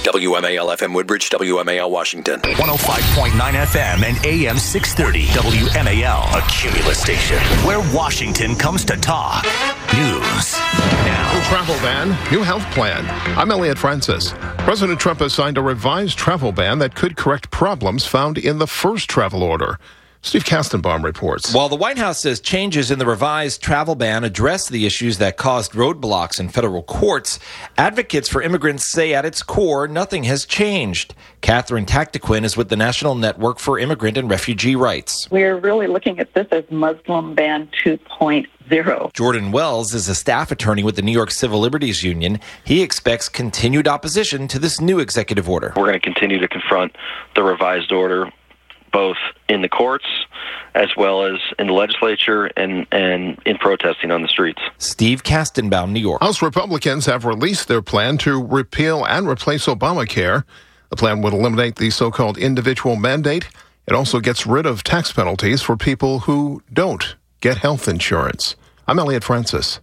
WMAL-FM Woodbridge, WMAL Washington. 105.9 FM and AM 630 WMAL, a Cumulus station where Washington comes to talk. News now. New travel ban, new health plan. I'm Elliot Francis. President Trump has signed a revised travel ban that could correct problems found in the first travel order. Steve Kastenbaum reports. While the White House says changes in the revised travel ban address the issues that caused roadblocks in federal courts, advocates for immigrants say at its core, nothing has changed. Catherine Tactiquin is with the National Network for Immigrant and Refugee Rights. We're really looking at this as Muslim ban 2.0. Jordan Wells is a staff attorney with the New York Civil Liberties Union. He expects continued opposition to this new executive order. We're going to continue to confront the revised order, both in the courts as well as in the legislature and in protesting on the streets. Steve Kastenbaum, New York. House Republicans have released their plan to repeal and replace Obamacare. The plan would eliminate the so-called individual mandate. It also gets rid of tax penalties for people who don't get health insurance. I'm Elliot Francis.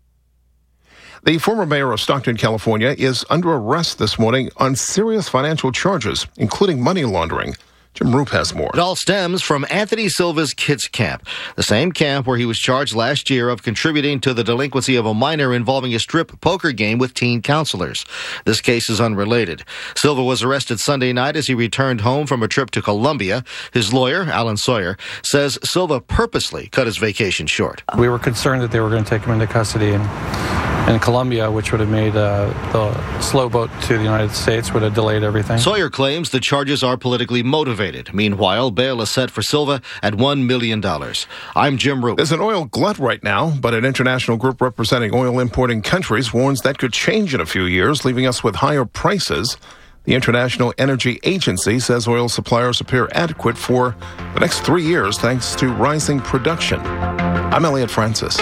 The former mayor of Stockton, California, is under arrest this morning on serious financial charges, including money laundering. Jim Roop has more. It all stems from Anthony Silva's kids camp, the same camp where he was charged last year of contributing to the delinquency of a minor involving a strip poker game with teen counselors. This case is unrelated. Silva was arrested Sunday night as he returned home from a trip to Colombia. His lawyer, Alan Sawyer, says Silva purposely cut his vacation short. We were concerned that they were going to take him into custody in Colombia, which would have made the slow boat to the United States, would have delayed everything. Sawyer claims the charges are politically motivated. Meanwhile, bail is set for Silva at $1 million. I'm Jim Roop. There's an oil glut right now, but an international group representing oil importing countries warns that could change in a few years, leaving us with higher prices. The International Energy Agency says oil suppliers appear adequate for the next 3 years thanks to rising production. I'm Elliot Francis.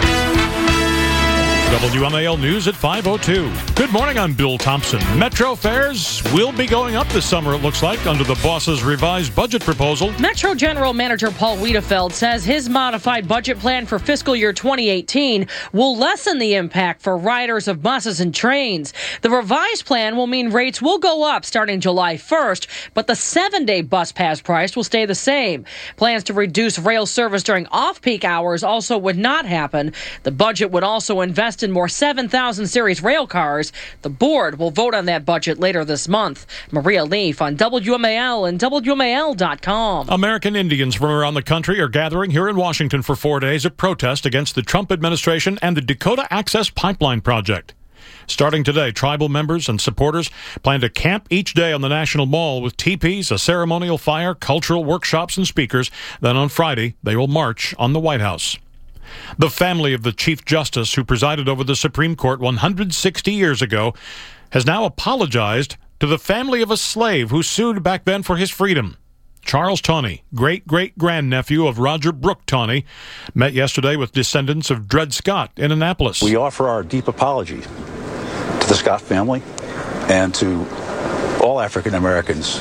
WMAL News at 5:02. Good morning, I'm Bill Thompson. Metro fares will be going up this summer, it looks like, under the boss's revised budget proposal. Metro General Manager Paul Wiedefeld says his modified budget plan for fiscal year 2018 will lessen the impact for riders of buses and trains. The revised plan will mean rates will go up starting July 1st, but the 7-day bus pass price will stay the same. Plans to reduce rail service during off-peak hours also would not happen. The budget would also invest in more 7,000 series rail cars. The board will vote on that budget later this month. Maria Leaf on WMAL and WMAL.com. American Indians from around the country are gathering here in Washington for 4 days of protest against the Trump administration and the Dakota Access Pipeline project. Starting today, tribal members and supporters plan to camp each day on the National Mall with teepees, a ceremonial fire, cultural workshops, and speakers. Then on Friday, they will march on the White House. The family of the Chief Justice who presided over the Supreme Court 160 years ago has now apologized to the family of a slave who sued back then for his freedom. Charles Taney, great-great-grandnephew of Roger Brooke Taney, met yesterday with descendants of Dred Scott in Annapolis. We offer our deep apology to the Scott family and to all African Americans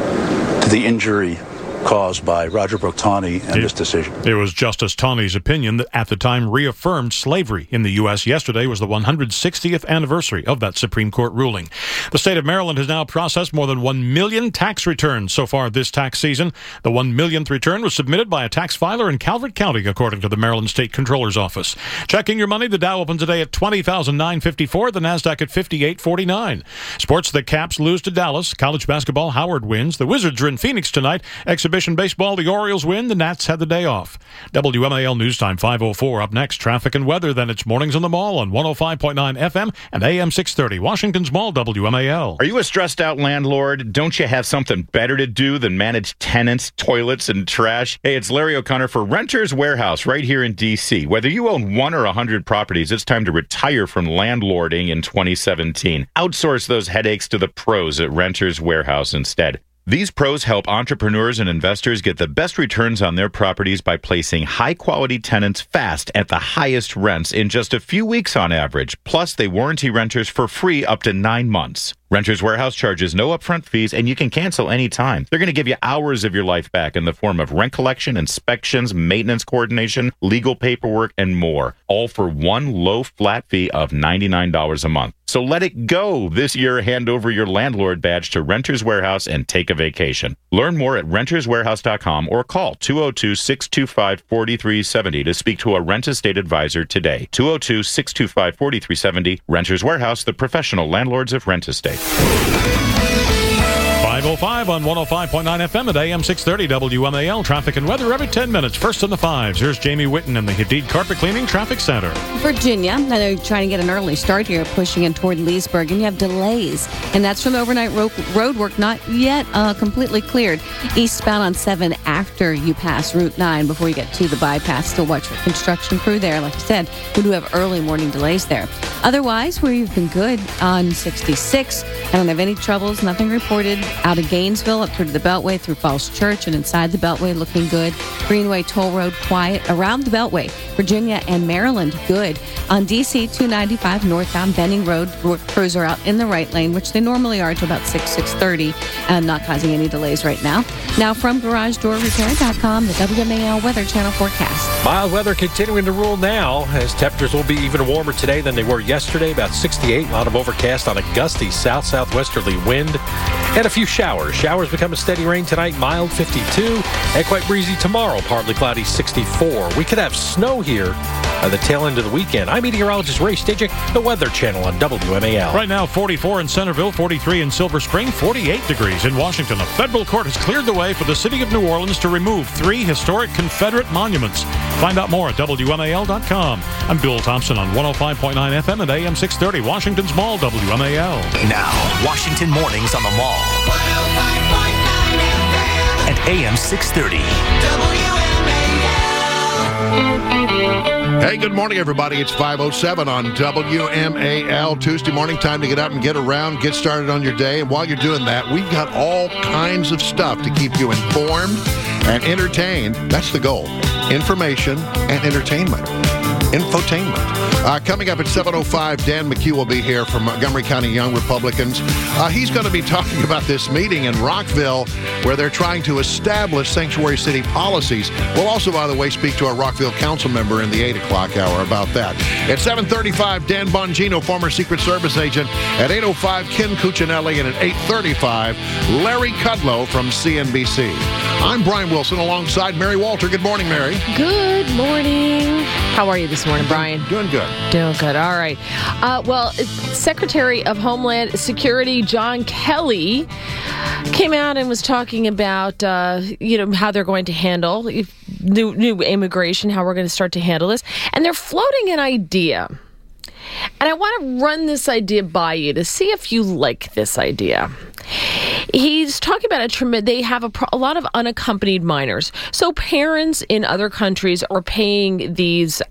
to the injury caused by Roger Brooke Taney and this decision. It was Justice Taney's opinion that at the time reaffirmed slavery in the U.S. Yesterday was the 160th anniversary of that Supreme Court ruling. The state of Maryland has now processed more than 1 million tax returns so far this tax season. The 1 millionth return was submitted by a tax filer in Calvert County, according to the Maryland State Comptroller's Office. Checking your money, the Dow opens today at 20,954, the NASDAQ at 5849. Sports, the Caps lose to Dallas. College basketball, Howard wins. The Wizards are in Phoenix tonight. Exhibition baseball, the Orioles win. The Nats had the day off. WMAL News Time 5:04. Up next, traffic and weather. Then it's Mornings on the Mall on 105.9 FM and AM 630. Washington's Mall, WMAL. Are you a stressed out landlord? Don't you have something better to do than manage tenants, toilets, and trash? Hey, it's Larry O'Connor for Renters Warehouse right here in D.C. Whether you own 1 or 100 properties, it's time to retire from landlording in 2017. Outsource those headaches to the pros at Renters Warehouse instead. These pros help entrepreneurs and investors get the best returns on their properties by placing high-quality tenants fast at the highest rents in just a few weeks on average. Plus, they warranty renters for free up to 9 months. Renters Warehouse charges no upfront fees, and you can cancel anytime. They're going to give you hours of your life back in the form of rent collection, inspections, maintenance coordination, legal paperwork, and more, all for one low flat fee of $99 a month. So let it go. This year, hand over your landlord badge to Renters Warehouse and take a vacation. Learn more at renterswarehouse.com or call 202-625-4370 to speak to a rent estate advisor today. 202-625-4370. Renters Warehouse, the professional landlords of rent estate. 5:05 on 105.9 FM at AM 630 WMAL. Traffic and weather every 10 minutes. First in the fives. Here's Jamie Whitten in the Hadid Carpet Cleaning Traffic Center. Virginia, I know you're trying to get an early start here, pushing in toward Leesburg, and you have delays. And that's from the overnight road work, not yet completely cleared. Eastbound on 7 after you pass Route 9 before you get to the bypass. Still watch for construction crew there. Like I said, we do have early morning delays there. Otherwise, we've been good on 66. I don't have any troubles, nothing reported. Out of Gainesville, up through to the Beltway, through Falls Church, and inside the Beltway, looking good. Greenway Toll Road, quiet. Around the Beltway, Virginia and Maryland, good. On DC 295 northbound Benning Road, crews are out in the right lane, which they normally are to about 6:30, and not causing any delays right now. Now from GarageDoorRepair.com, the WMAL Weather Channel forecast. Mild weather continuing to rule now, as temperatures will be even warmer today than they were yesterday, about 68. A lot of overcast on a gusty south-southwesterly wind, and a few showers. Showers become a steady rain tonight, mild 52, and quite breezy tomorrow, partly cloudy 64. We could have snow here at the tail end of the weekend. I'm meteorologist Ray Stidgick, the Weather Channel on WMAL. Right now, 44 in Centerville, 43 in Silver Spring, 48 degrees in Washington. A federal court has cleared the way for the city of New Orleans to remove 3 historic Confederate monuments. Find out more at WMAL.com. I'm Bill Thompson on 105.9 FM and AM 630, Washington's Mall, WMAL. Now, Washington Mornings on the Mall. 105.9 FM. And AM 630. Hey, good morning, everybody. It's 5:07 on WMAL. Tuesday morning, time to get up and get around, get started on your day. And while you're doing that, we've got all kinds of stuff to keep you informed and entertained. That's the goal. Information and entertainment. Infotainment. Coming up at 7:05, Dan McHugh will be here from Montgomery County Young Republicans. He's going to be talking about this meeting in Rockville where they're trying to establish sanctuary city policies. We'll also, by the way, speak to our Rockville council member in the 8 o'clock hour about that. At 7:35, Dan Bongino, former Secret Service agent. At 8:05, Ken Cuccinelli. And at 8:35, Larry Kudlow from CNBC. I'm Brian Wilson alongside Mary Walter. Good morning, Mary. Good morning. How are you this morning, Brian? Doing good. Doing good. All right. Well, Secretary of Homeland Security John Kelly came out and was talking about, how they're going to handle new immigration, how we're going to start to handle this. And they're floating an idea. And I want to run this idea by you to see if you like this idea. He's talking about they have a lot of unaccompanied minors. So parents in other countries are paying these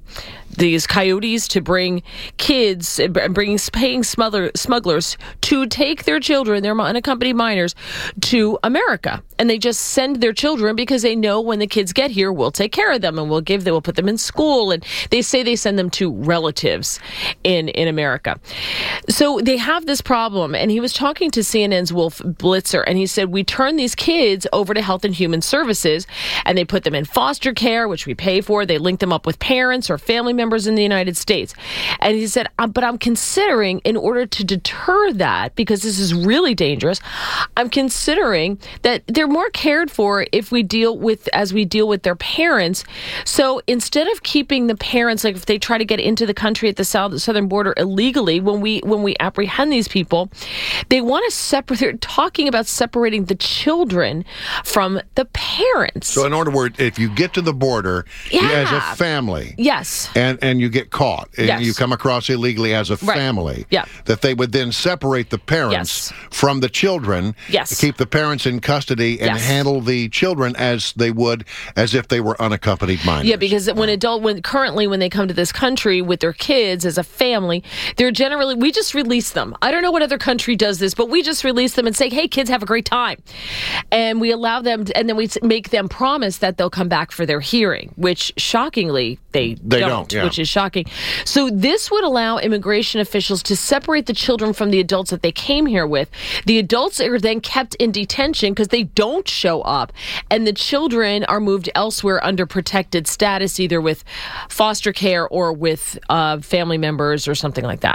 coyotes to bring kids, paying smugglers to take their children, their unaccompanied minors, to America. And they just send their children because they know when the kids get here, we'll take care of them and we'll put them in school. And they say they send them to relatives in America. So they have this problem. And he was talking to CNN's Wolf Blitzer, and he said, we turn these kids over to Health and Human Services, and they put them in foster care, which we pay for. They link them up with parents or family members in the United States. And he said, but I'm considering, in order to deter that, because this is really dangerous, I'm considering that they're more cared for if we deal with their parents. So instead of keeping the parents, like if they try to get into the country at the southern border illegally, when we apprehend these people, they want to separate. They're talking about separating the children from the parents. So in other words, if you get to the border as a family, yes, and you get caught, and you come across illegally as a family, that they would then separate the parents from the children, keep the parents in custody, and handle the children as they would as if they were unaccompanied minors. Yeah, because currently when they come to this country with their kids as a family, they're generally, we just release them. I don't know what other country does this, but we just release them and say, hey, kids, have a great time. And we allow them, and then we make them promise that they'll come back for their hearing, which shockingly they don't, which is shocking. So this would allow immigration officials to separate the children from the adults that they came here with. The adults are then kept in detention because they don't show up, and the children are moved elsewhere under protected status, either with foster care or with family members or something like that.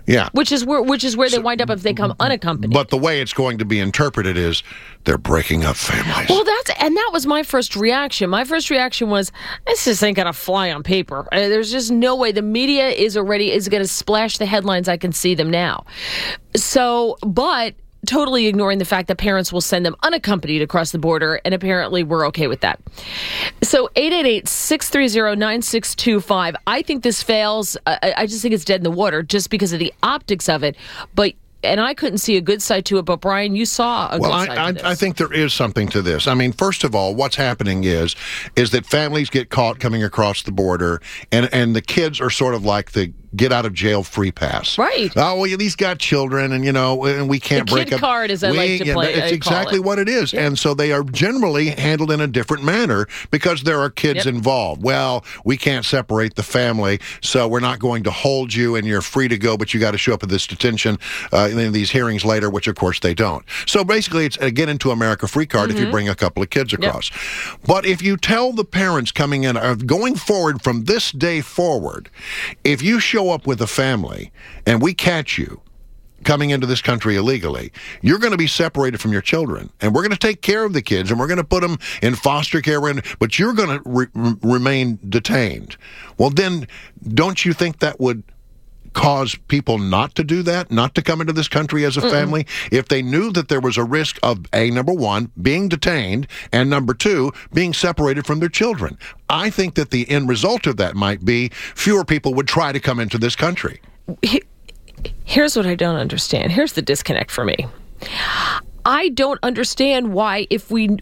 Yeah. Which is where they wind up if they come unaccompanied. But the way it's going to be interpreted is they're breaking up families. Well, that was my first reaction. My first reaction was, this just ain't gonna fly on paper. There's just no way. The media is gonna splash the headlines. I can see them now. So, but totally ignoring the fact that parents will send them unaccompanied across the border, and apparently we're okay with that. So 888-630-9625. I think this fails. I just think it's dead in the water just because of the optics of it. And I couldn't see a good side to it, but Brian, you saw a good side to this. I think there is something to this. I mean, first of all, what's happening is that families get caught coming across the border, and the kids are sort of like the get out of jail free pass. Right. Oh, well, he's got children, and and we can't break up. The kid card, as I like to play. It's exactly what it is. Yeah. And so they are generally handled in a different manner because there are kids involved. Well, we can't separate the family, so we're not going to hold you, and you're free to go, but you got to show up at this detention in these hearings later, which of course they don't. So basically, it's a get into America free card if you bring a couple of kids across. But if you tell the parents coming in, going forward from this day forward, if you show up with a family and we catch you coming into this country illegally, you're going to be separated from your children, and we're going to take care of the kids, and we're going to put them in foster care, but you're going to remain detained. Well, then don't you think that would cause people not to do that, not to come into this country as a family, if they knew that there was a risk of, number one, being detained, and number two, being separated from their children? I think that the end result of that might be fewer people would try to come into this country. Here's what I don't understand. Here's the disconnect for me. I don't understand why if we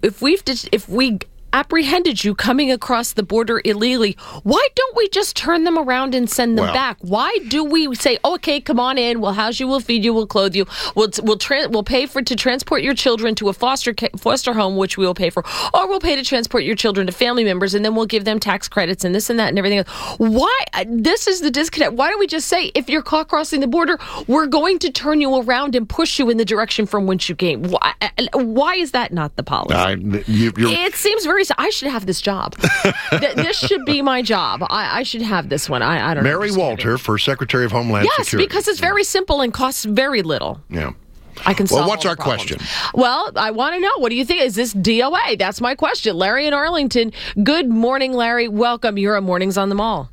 apprehended you coming across the border illegally, why don't we just turn them around and send them back? Why do we say, okay, come on in, we'll house you, we'll feed you, we'll clothe you, we'll pay to transport your children to a foster home, which we will pay for, or we'll pay to transport your children to family members, and then we'll give them tax credits and this and that and everything else. Why? This is the disconnect. Why don't we just say, if you're caught crossing the border, we're going to turn you around and push you in the direction from which you came? Why is that not the policy? It seems very... I should have this job. This should be my job. I should have this one. I don't know. Mary Walter for Secretary of Homeland Security. Yes, because it's very simple and costs very little. Yeah. I can solve Well, what's all our the problems. question? Well, I want to know. What do you think? Is this DOA? That's my question. Larry in Arlington. Good morning, Larry. Welcome. You're at Mornings on the Mall.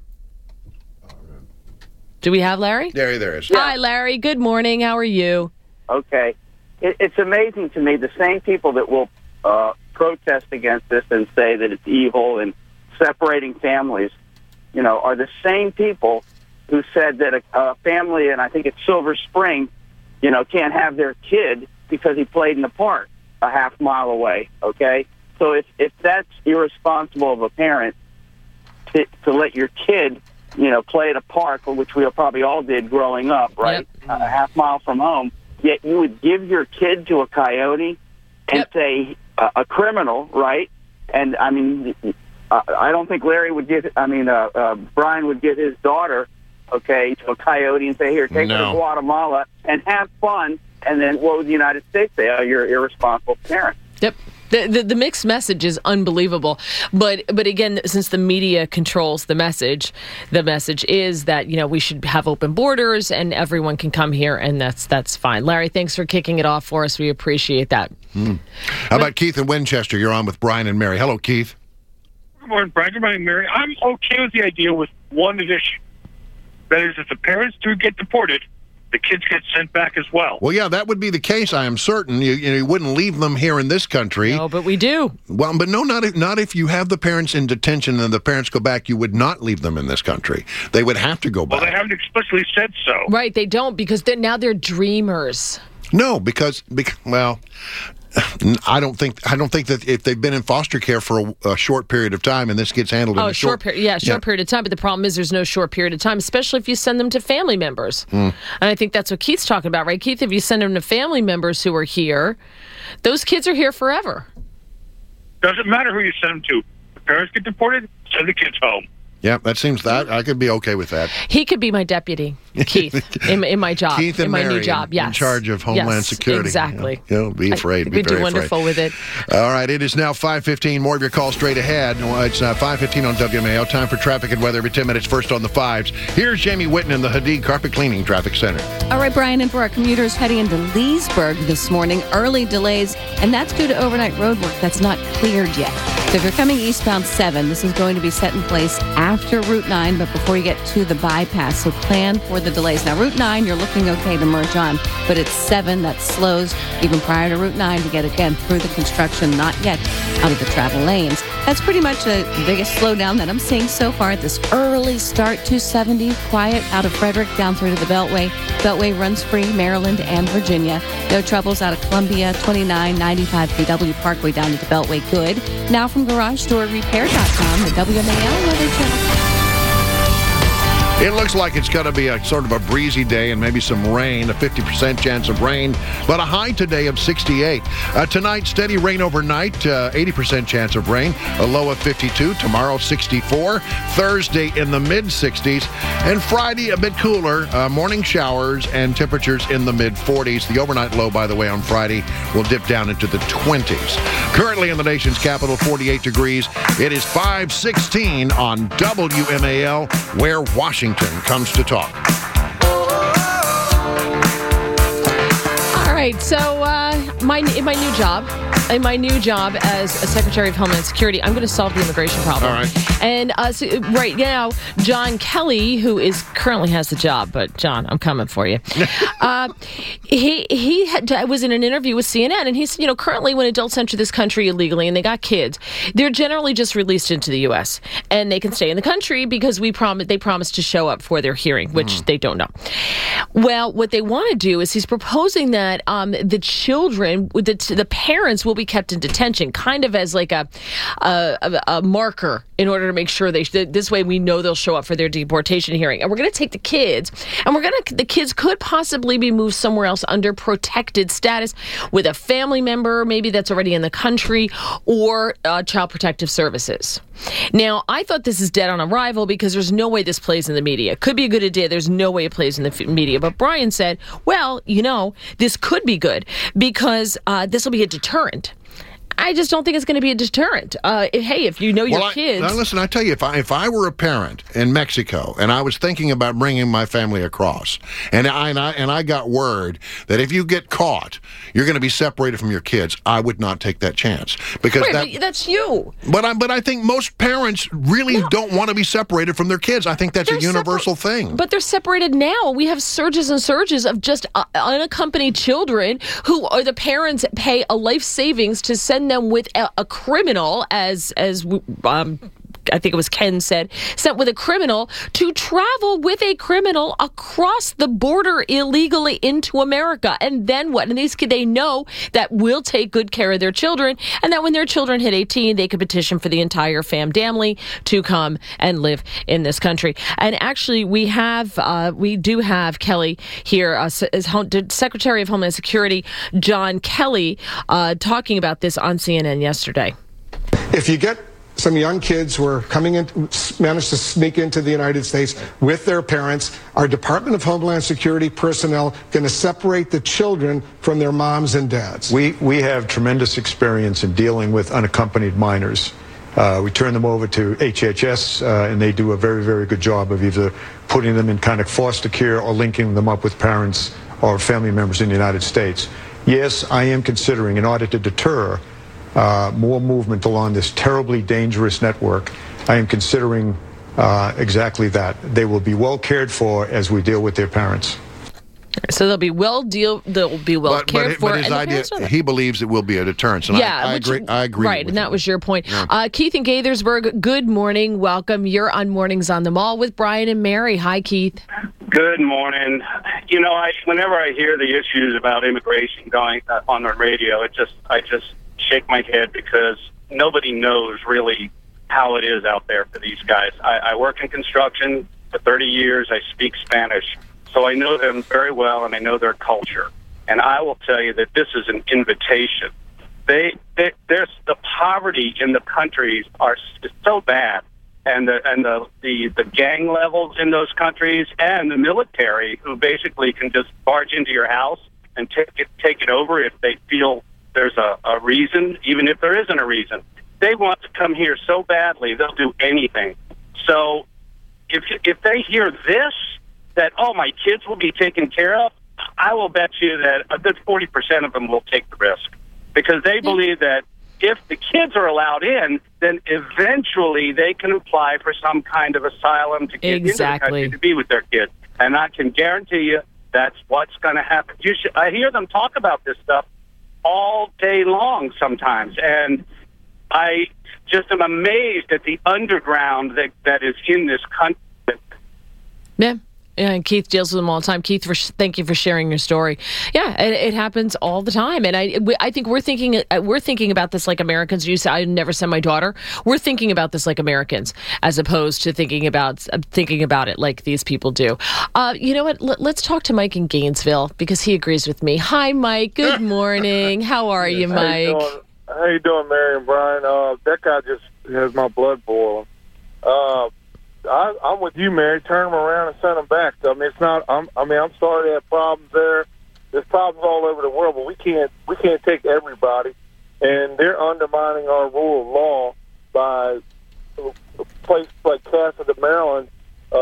Do we have Larry? There is. Hi, Larry. Good morning. How are you? Okay. It's amazing to me, the same people that will protest against this and say that it's evil and separating families, are the same people who said that a family, and I think it's Silver Spring, can't have their kid because he played in the park a half mile away, okay? So if that's irresponsible of a parent to let your kid, play at a park, which we probably all did growing up, right, a half mile from home, yet you would give your kid to a coyote and say a criminal, right? And I mean, I don't think Larry would give. Brian would give his daughter, to a coyote and say, "Here, take her to Guatemala and have fun." And then what would the United States say? Oh, you're an irresponsible parent. Yep. The mixed message is unbelievable, but again, since the media controls the message is that we should have open borders and everyone can come here, and that's fine. Larry, thanks for kicking it off for us. We appreciate that. How about Keith in Winchester? You're on with Brian and Mary. Hello, Keith. Good morning, Brian. Good morning, Mary. I'm okay with the idea with one addition. That is, if the parents do get deported, the kids get sent back as well. Well, yeah, that would be the case, I am certain. You wouldn't leave them here in this country. No, but we do. Well, but no, not if you have the parents in detention and the parents go back. You would not leave them in this country. They would have to go back. Well, they haven't explicitly said so. Right, they don't, because now they're dreamers. No, because I don't think that if they've been in foster care for a short period of time and this gets handled in a short period of time. But the problem is there's no short period of time, especially if you send them to family members. And I think that's what Keith's talking about, right? Keith, if you send them to family members who are here, those kids are here forever. Doesn't matter who you send them to. The parents get deported, send the kids home. Yeah, that seems that I could be okay with that. He could be my deputy, Keith, in my job, Keith and in my Mary new job. Yes, in charge of Homeland Security. Exactly. Be afraid. We'd do wonderful with it. All right, it is now 5:15. More of your calls straight ahead. It's 5:15 on WMAL. Time for traffic and weather every 10 minutes. First on the 5s. Here's Jamie Whitten in the Hadid Carpet Cleaning Traffic Center. All right, Brian, and for our commuters heading into Leesburg this morning, early delays, and that's due to overnight road work that's not cleared yet. So if you're coming eastbound 7, this is going to be set in place after Route 9, but before you get to the bypass, so plan for the delays. Now, Route 9, you're looking okay to merge on, but it's 7 that slows even prior to Route 9 to get, again, through the construction, not yet out of the travel lanes. That's pretty much the biggest slowdown that I'm seeing so far at this early start. 270, quiet out of Frederick down through to the Beltway. Beltway runs free, Maryland and Virginia. No troubles out of Columbia, 29, 95 BW Parkway down to the Beltway. Good. Now from GarageDoorRepair.com, the WMAL Weather Channel. It looks like it's going to be a sort of a breezy day and maybe some rain, a 50% chance of rain, but a high today of 68. Tonight, steady rain overnight, 80% chance of rain, a low of 52. Tomorrow, 64. Thursday in the mid-60s. And Friday, a bit cooler, morning showers and temperatures in the mid-40s. The overnight low, by the way, on Friday will dip down into the 20s. Currently in the nation's capital, 48 degrees. It is 5:16 on WMAL, where Washington comes to talk. All right, so in my new job as a Secretary of Homeland Security, I'm going to solve the immigration problem. All right. And so right now, John Kelly, who currently has the job, but John, I'm coming for you. He was in an interview with CNN, and he said, currently when adults enter this country illegally and they got kids, they're generally just released into the U.S. and they can stay in the country because they promise to show up for their hearing, which they don't know. Well, what they want to do is he's proposing that the children, the parents will be kept in detention, kind of as like a marker in order to make sure this way we know they'll show up for their deportation hearing. And we're going to take the kids, and the kids could possibly be moved somewhere else under protected status with a family member, maybe that's already in the country, or Child Protective Services. Now, I thought this is dead on arrival because there's no way this plays in the media. Could be a good idea. There's no way it plays in the media. But Brian said, well, this could be good because this will be a deterrent. I just don't think it's going to be a deterrent. If you know your kids... Now listen, I tell you, if I were a parent in Mexico and I was thinking about bringing my family across, and I got word that if you get caught, you're going to be separated from your kids, I would not take that chance. Because but that's you. But I think most parents really don't want to be separated from their kids. I think that's a universal thing. But they're separated now. We have surges and surges of just unaccompanied children who are the parents pay a life savings to send them with a criminal, as I think it was Ken said, sent with a criminal to travel with a criminal across the border illegally into America. And then what? And they know that we'll take good care of their children, and that when their children hit 18, they could petition for the entire family to come and live in this country. And actually, we do have Kelly here, Secretary of Homeland Security John Kelly, talking about this on CNN yesterday. If you get some young kids who are managed to sneak into the United States with their parents, our Department of Homeland Security personnel going to separate the children from their moms and dads. We have tremendous experience in dealing with unaccompanied minors. We turn them over to HHS, and they do a very, very good job of either putting them in kind of foster care or linking them up with parents or family members in the United States. Yes, I am considering, in order to deter more movement along this terribly dangerous network, I am considering exactly that. They will be well cared for as we deal with their parents. So they'll be well cared for. But his idea, he believes it will be a deterrent. And I agree. Right, and that was your point. Yeah. Keith in Gaithersburg, good morning. Welcome. You're on Mornings on the Mall with Brian and Mary. Hi, Keith. Good morning. Whenever I hear the issues about immigration going on the radio, I just shake my head because nobody knows really how it is out there for these guys. I work in construction for 30 years. I speak Spanish, so I know them very well, and I know their culture. And I will tell you that this is an invitation. There's the poverty in the countries is so bad and the gang levels in those countries, and the military, who basically can just barge into your house and take it over if they feel there's a reason, even if there isn't a reason. They want to come here so badly, they'll do anything. So if they hear this, that, oh, my kids will be taken care of, I will bet you that a good 40% of them will take the risk, because they believe that if the kids are allowed in, then eventually they can apply for some kind of asylum to get into the country to be with their kids. And I can guarantee you that's what's going to happen. I hear them talk about this stuff all day long sometimes, and I just am amazed at the underground that is in this country. Yeah. Yeah, and Keith deals with them all the time. Keith, thank you for sharing your story. Yeah, it happens all the time, and I think we're thinking about this like Americans. You say I never send my daughter. We're thinking about this like Americans, as opposed to thinking about it like these people do. You know what? Let's talk to Mike in Gainesville, because he agrees with me. Hi, Mike. Good morning. How are you, Mike? How you doing, Mary and Brian? That guy just has my blood boiling. I'm with you, Mary. Turn them around and send them back. I mean, it's not. I'm sorry they have problems there. There's problems all over the world, but we can't take everybody, and they're undermining our rule of law by a place like Castle, Maryland.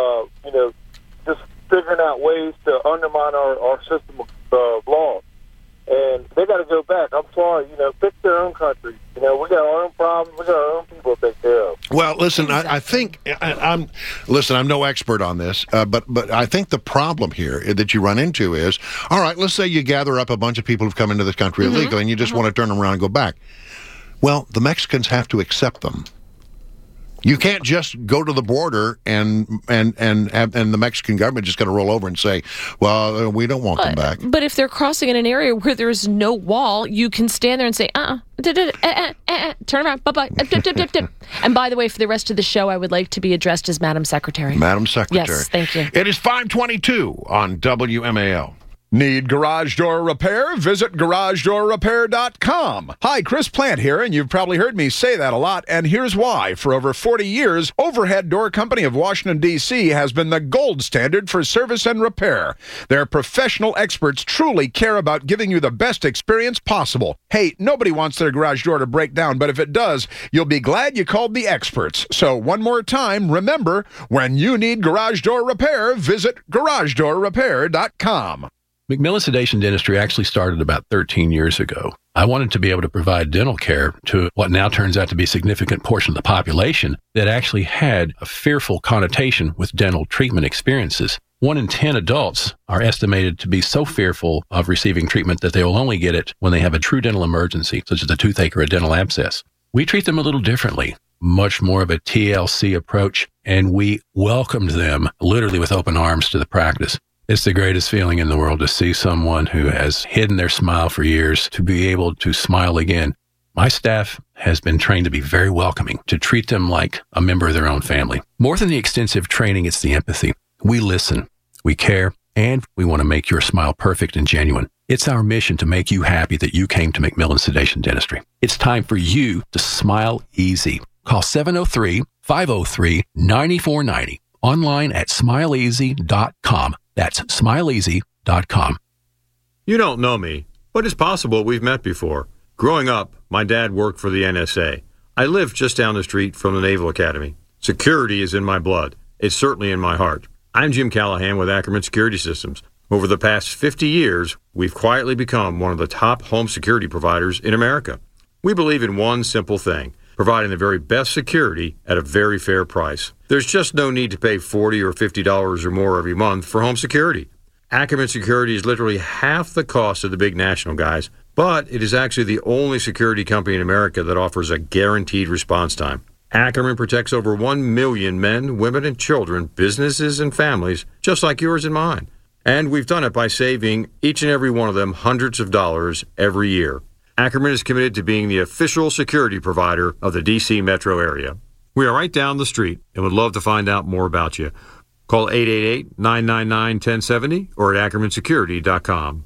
Just figuring out ways to undermine our system of laws. And they got to go back. I'm sorry, fix their own country. We got our own problems. We got our own people to take care of. Well, listen, I think I'm no expert on this, but I think the problem here that you run into is, all right, let's say you gather up a bunch of people who've come into this country illegally, and you just want to turn them around and go back. Well, the Mexicans have to accept them. You can't just go to the border and the Mexican government just going to roll over and say, well, we don't want them back. But if they're crossing in an area where there's no wall, you can stand there and say, turn around, bye-bye, And by the way, for the rest of the show, I would like to be addressed as Madam Secretary. Madam Secretary. Yes, thank you. It is 5:22 on WMAL. Need garage door repair? Visit GarageDoorRepair.com. Hi, Chris Plant here, and you've probably heard me say that a lot, and here's why. For over 40 years, Overhead Door Company of Washington, D.C. has been the gold standard for service and repair. Their professional experts truly care about giving you the best experience possible. Hey, nobody wants their garage door to break down, but if it does, you'll be glad you called the experts. So one more time, remember, when you need garage door repair, visit GarageDoorRepair.com. McMillan Sedation Dentistry actually started about 13 years ago. I wanted to be able to provide dental care to what now turns out to be a significant portion of the population that actually had a fearful connotation with dental treatment experiences. 1 in 10 adults are estimated to be so fearful of receiving treatment that they will only get it when they have a true dental emergency, such as a toothache or a dental abscess. We treat them a little differently, much more of a TLC approach, and we welcomed them literally with open arms to the practice. It's the greatest feeling in the world to see someone who has hidden their smile for years to be able to smile again. My staff has been trained to be very welcoming, to treat them like a member of their own family. More than the extensive training, it's the empathy. We listen, we care, and we want to make your smile perfect and genuine. It's our mission to make you happy that you came to McMillan Sedation Dentistry. It's time for you to smile easy. Call 703-503-9490. Online at smileeasy.com. That's smileeasy.com. You don't know me, but it's possible we've met before. Growing up, my dad worked for the NSA. I lived just down the street from the Naval Academy. Security is in my blood. It's certainly in my heart. I'm Jim Callahan with Ackerman Security Systems. Over the past 50 years, we've quietly become one of the top home security providers in America. We believe in one simple thing: providing the very best security at a very fair price. There's just no need to pay $40 or $50 or more every month for home security. Ackerman Security is literally half the cost of the big national guys, but it is actually the only security company in America that offers a guaranteed response time. Ackerman protects over 1 million men, women, and children, businesses, and families, just like yours and mine. And we've done it by saving each and every one of them hundreds of dollars every year. Ackerman is committed to being the official security provider of the D.C. metro area. We are right down the street and would love to find out more about you. Call 888-999-1070 or at ackermansecurity.com.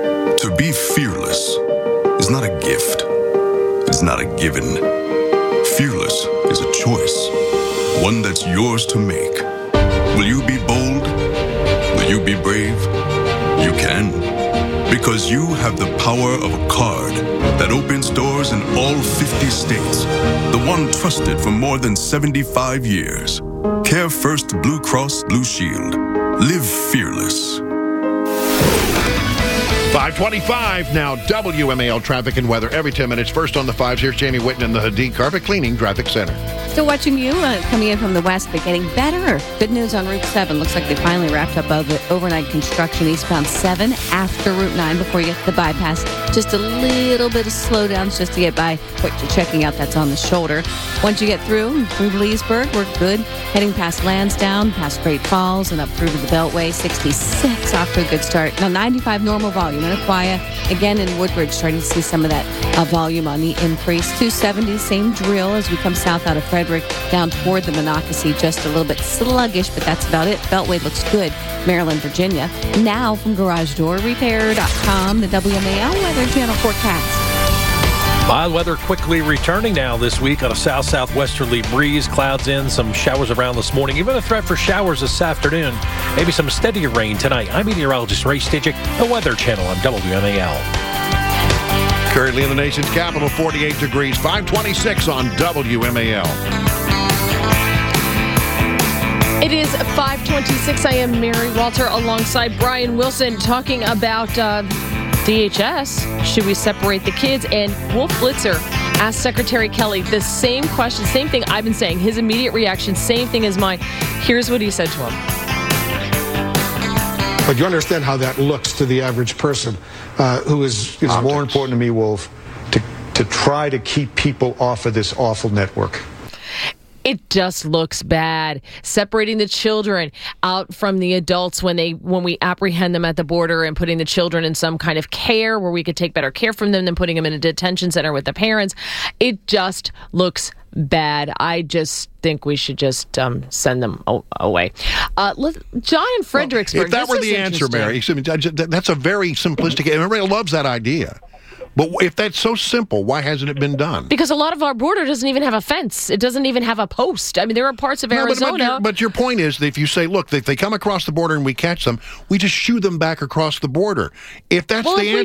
To be fearless is not a gift. It's not a given. Fearless is a choice, one that's yours to make. Will you be bold? Will you be brave? You can, because you have the power of a card that opens doors in all 50 states, the one trusted for more than 75 years. Care First Blue Cross Blue Shield. Live fearless. 525 now, WMAL traffic and weather every 10 minutes. First on the fives, here's Jamie Whitten in the Hadid Carpet Cleaning Traffic Center. Still watching you coming in from the west, but getting better. Good news on Route 7. Looks like they finally wrapped up overnight construction eastbound 7 after Route 9 before you get to the bypass. Just a little bit of slowdowns just to get by what you're checking out that's on the shoulder. Once you get through Leesburg, we're good. Heading past Lansdowne, past Great Falls, and up through to the Beltway. 66 off to a good start. Now 95 normal volume in Aquia. Again in Woodbridge, starting to see some of that volume on the increase. 270, same drill as we come south out of Frederick down toward the Monocacy. Just a little bit sluggish, but that's about it. Beltway looks good. Maryland, Virginia. Now from GarageDoorRepair.com, the WMAL Weather Channel forecast. Mild weather quickly returning now this week on a south-southwesterly breeze. Clouds in, some showers around this morning. Even a threat for showers this afternoon. Maybe some steadier rain tonight. I'm meteorologist Ray Stidgick, the Weather Channel on WMAL. Currently in the nation's capital, 48 degrees, 526 on WMAL. It is 5:26. I am Mary Walter alongside Brian Wilson talking about DHS. Should we separate the kids? And Wolf Blitzer asked Secretary Kelly the same question, same thing I've been saying. His immediate reaction, same thing as mine. Here's what he said to him. But you understand how that looks to the average person who is... It's more important to me, Wolf, to try to keep people off of this awful network. It just looks bad. Separating the children out from the adults when we apprehend them at the border and putting the children in some kind of care where we could take better care from them than putting them in a detention center with the parents. It just looks bad. I just think we should just send them away. John in Fredericksburg. Well, if that were the answer, Mary, that's a very simplistic... Everybody loves that idea. But if that's so simple, why hasn't it been done? Because a lot of our border doesn't even have a fence. It doesn't even have a post. I mean, there are parts of Arizona. But your point is that if you say, look, if they come across the border and we catch them, we just shoo them back across the border. If that's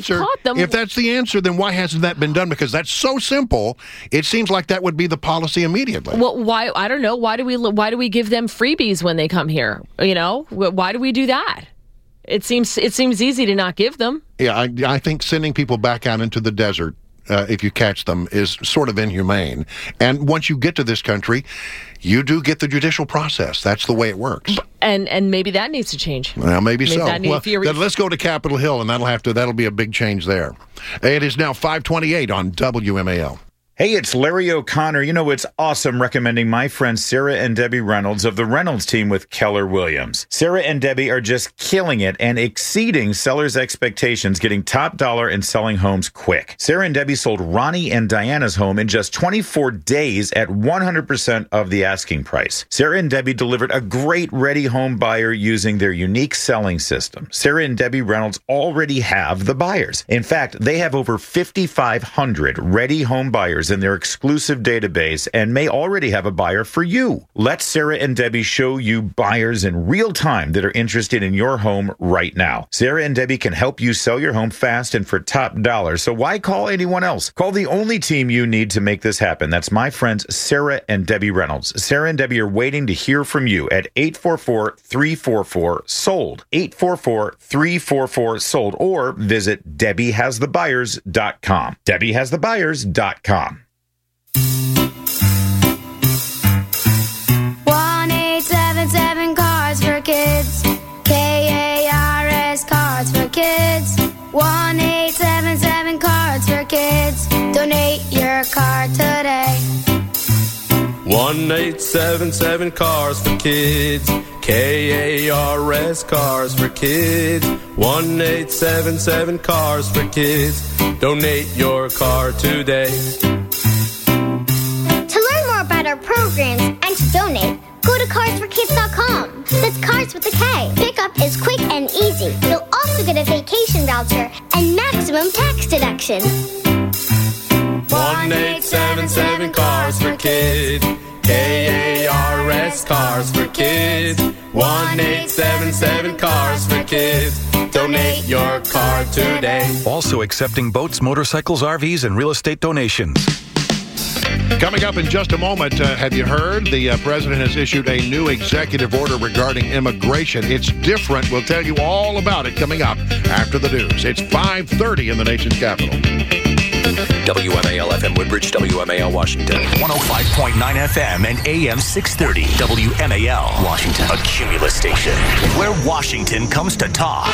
if that's the answer, then why hasn't that been done? Because that's so simple. It seems like that would be the policy immediately. Well, why? I don't know. Why do we give them freebies when they come here? You know, why do we do that? It seems easy to not give them. Yeah, I think sending people back out into the desert, if you catch them, is sort of inhumane. And once you get to this country, you do get the judicial process. That's the way it works. And maybe that needs to change. Well, maybe so. Then let's go to Capitol Hill, and that'll be a big change there. It is now 5:28 on WMAL. Hey, it's Larry O'Connor. You know, it's awesome recommending my friends Sarah and Debbie Reynolds of the Reynolds team with Keller Williams. Sarah and Debbie are just killing it and exceeding sellers' expectations, getting top dollar and selling homes quick. Sarah and Debbie sold Ronnie and Diana's home in just 24 days at 100% of the asking price. Sarah and Debbie delivered a great ready home buyer using their unique selling system. Sarah and Debbie Reynolds already have the buyers. In fact, they have over 5,500 ready home buyers in their exclusive database and may already have a buyer for you. Let Sarah and Debbie show you buyers in real time that are interested in your home right now. Sarah and Debbie can help you sell your home fast and for top dollar. So why call anyone else? Call the only team you need to make this happen. That's my friends Sarah and Debbie Reynolds. Sarah and Debbie are waiting to hear from you at 844-344-SOLD. 844-344-SOLD or visit DebbieHasTheBuyers.com. DebbieHasTheBuyers.com. 1-877 Cars for Kids. KARS Cards for Kids. 1-877 Cards for Kids. Donate your card today. 1-877 Cars for Kids. KARS Cars for Kids. 1-877 Cars for Kids. Donate your car today. To learn more about our programs and to donate, go to carsforkids.com. That's Cars with a K. Pickup is quick and easy. You'll also get a vacation voucher and maximum tax deduction. 1877 Cars for Kids. KARS Cars for Kids. 1877 Cars for Kids. Donate your car today. Also accepting boats, motorcycles, RVs, and real estate donations. Coming up in just a moment, have you heard? The president has issued a new executive order regarding immigration. It's different. We'll tell you all about it coming up after the news. It's 5:30 in the nation's capital. WMAL FM Woodbridge, WMAL Washington. 105.9 FM and AM 630. WMAL Washington. A Cumulus station where Washington comes to talk.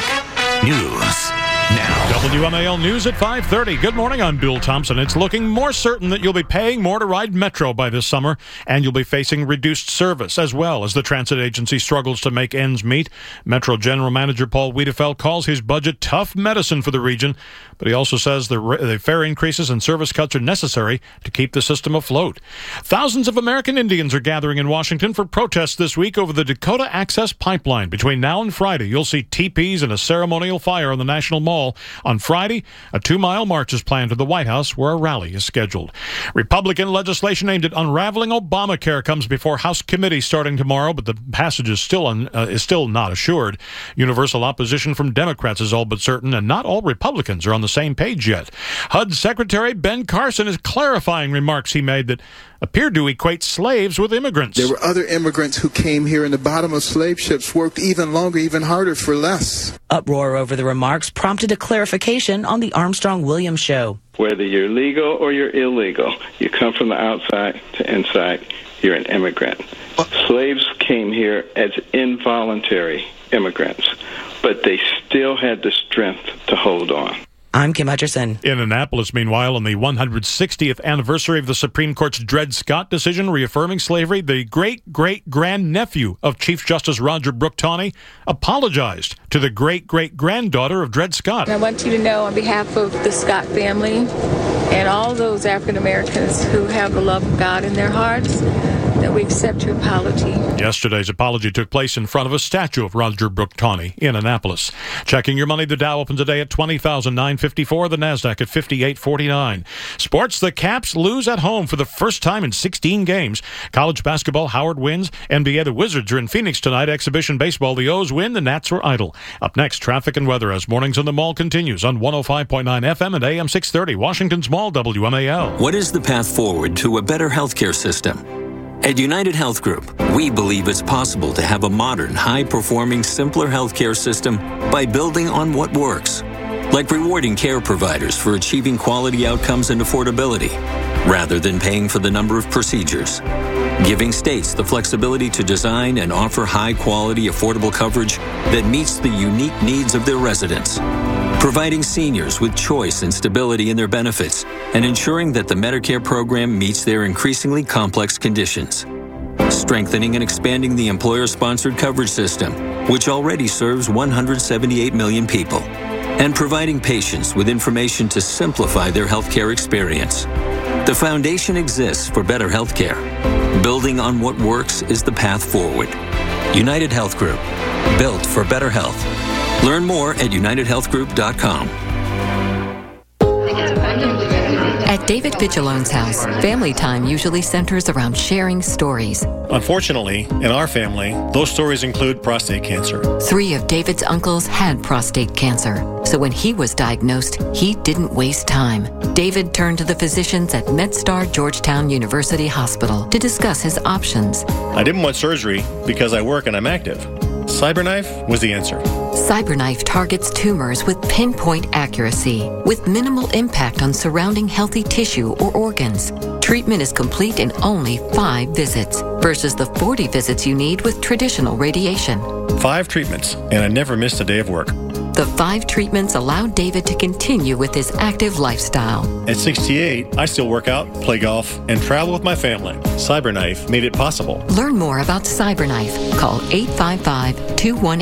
News now. WMAL News at 5:30. Good morning, I'm Bill Thompson. It's looking more certain that you'll be paying more to ride Metro by this summer, and you'll be facing reduced service as well as the transit agency struggles to make ends meet. Metro General Manager Paul Wiedefeld calls his budget tough medicine for the region, but he also says the fare increases and service cuts are necessary to keep the system afloat. Thousands of American Indians are gathering in Washington for protests this week over the Dakota Access Pipeline. Between now and Friday, you'll see teepees and a ceremonial fire on the National Mall. On Friday, a 2-mile march is planned to the White House, where a rally is scheduled. Republican legislation aimed at unraveling Obamacare comes before House committee starting tomorrow, but the passage is still not assured. Universal opposition from Democrats is all but certain, and not all Republicans are on the same page yet. HUD Secretary Ben Carson is clarifying remarks he made that appeared to equate slaves with immigrants. There were other immigrants who came here in the bottom of slave ships, worked even longer, even harder for less. Uproar over the remarks prompted a clarification on the Armstrong-Williams show. Whether you're legal or you're illegal, you come from the outside to inside, you're an immigrant. Slaves came here as involuntary immigrants, but they still had the strength to hold on. I'm Kim Hutcherson. In Annapolis, meanwhile, on the 160th anniversary of the Supreme Court's Dred Scott decision reaffirming slavery, the great-great-grandnephew of Chief Justice Roger Brooke Taney apologized to the great-great-granddaughter of Dred Scott. I want you to know on behalf of the Scott family and all those African Americans who have the love of God in their hearts that we accept your apology. Yesterday's apology took place in front of a statue of Roger Brooke Taney in Annapolis. Checking your money, the Dow opens today at 20,954, the Nasdaq at 5849. Sports, the Caps lose at home for the first time in 16 games. College basketball, Howard wins. NBA, the Wizards are in Phoenix tonight. Exhibition baseball, the O's win, the Nats were idle. Up next, traffic and weather as Mornings on the Mall continues on 105.9 FM and AM 630, Washington's Mall, WMAL. What is the path forward to a better healthcare system? At United Health Group, we believe it's possible to have a modern, high-performing, simpler healthcare system by building on what works, like rewarding care providers for achieving quality outcomes and affordability, rather than paying for the number of procedures, giving states the flexibility to design and offer high-quality, affordable coverage that meets the unique needs of their residents, providing seniors with choice and stability in their benefits, and ensuring that the Medicare program meets their increasingly complex conditions. Strengthening and expanding the employer-sponsored coverage system, which already serves 178 million people, and providing patients with information to simplify their healthcare experience. The foundation exists for better healthcare. Building on what works is the path forward. United Health Group, built for better health. Learn more at UnitedHealthGroup.com. At David Vigilon's house, family time usually centers around sharing stories. Unfortunately, in our family, those stories include prostate cancer. 3 of David's uncles had prostate cancer, so when he was diagnosed, he didn't waste time. David turned to the physicians at MedStar Georgetown University Hospital to discuss his options. I didn't want surgery because I work and I'm active. CyberKnife was the answer. CyberKnife targets tumors with pinpoint accuracy, with minimal impact on surrounding healthy tissue or organs. Treatment is complete in only 5 visits, versus the 40 visits you need with traditional radiation. 5 treatments, and I never missed a day of work. The 5 treatments allowed David to continue with his active lifestyle. At 68, I still work out, play golf, and travel with my family. CyberKnife made it possible. Learn more about CyberKnife. Call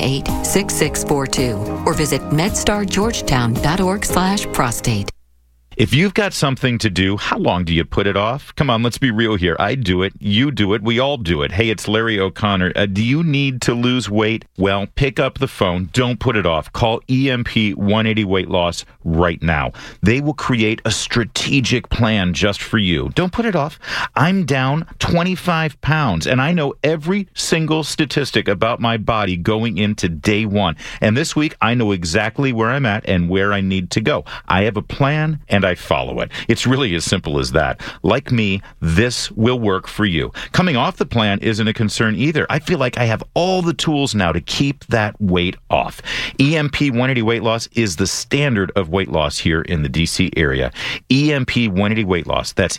855-218-6642 or visit medstargeorgetown.org/prostate. If you've got something to do, how long do you put it off? Come on, let's be real here. I do it. You do it. We all do it. Hey, it's Larry O'Connor. Do you need to lose weight? Well, pick up the phone. Don't put it off. Call EMP 180 Weight Loss right now. They will create a strategic plan just for you. Don't put it off. I'm down 25 pounds, and I know every single statistic about my body going into day one. And this week, I know exactly where I'm at and where I need to go. I have a plan, and I follow it. It's really as simple as that. Like me, this will work for you. Coming off the plan isn't a concern either. I feel like I have all the tools now to keep that weight off. EMP 180 Weight Loss is the standard of weight loss here in the D.C. area. EMP 180 Weight Loss. That's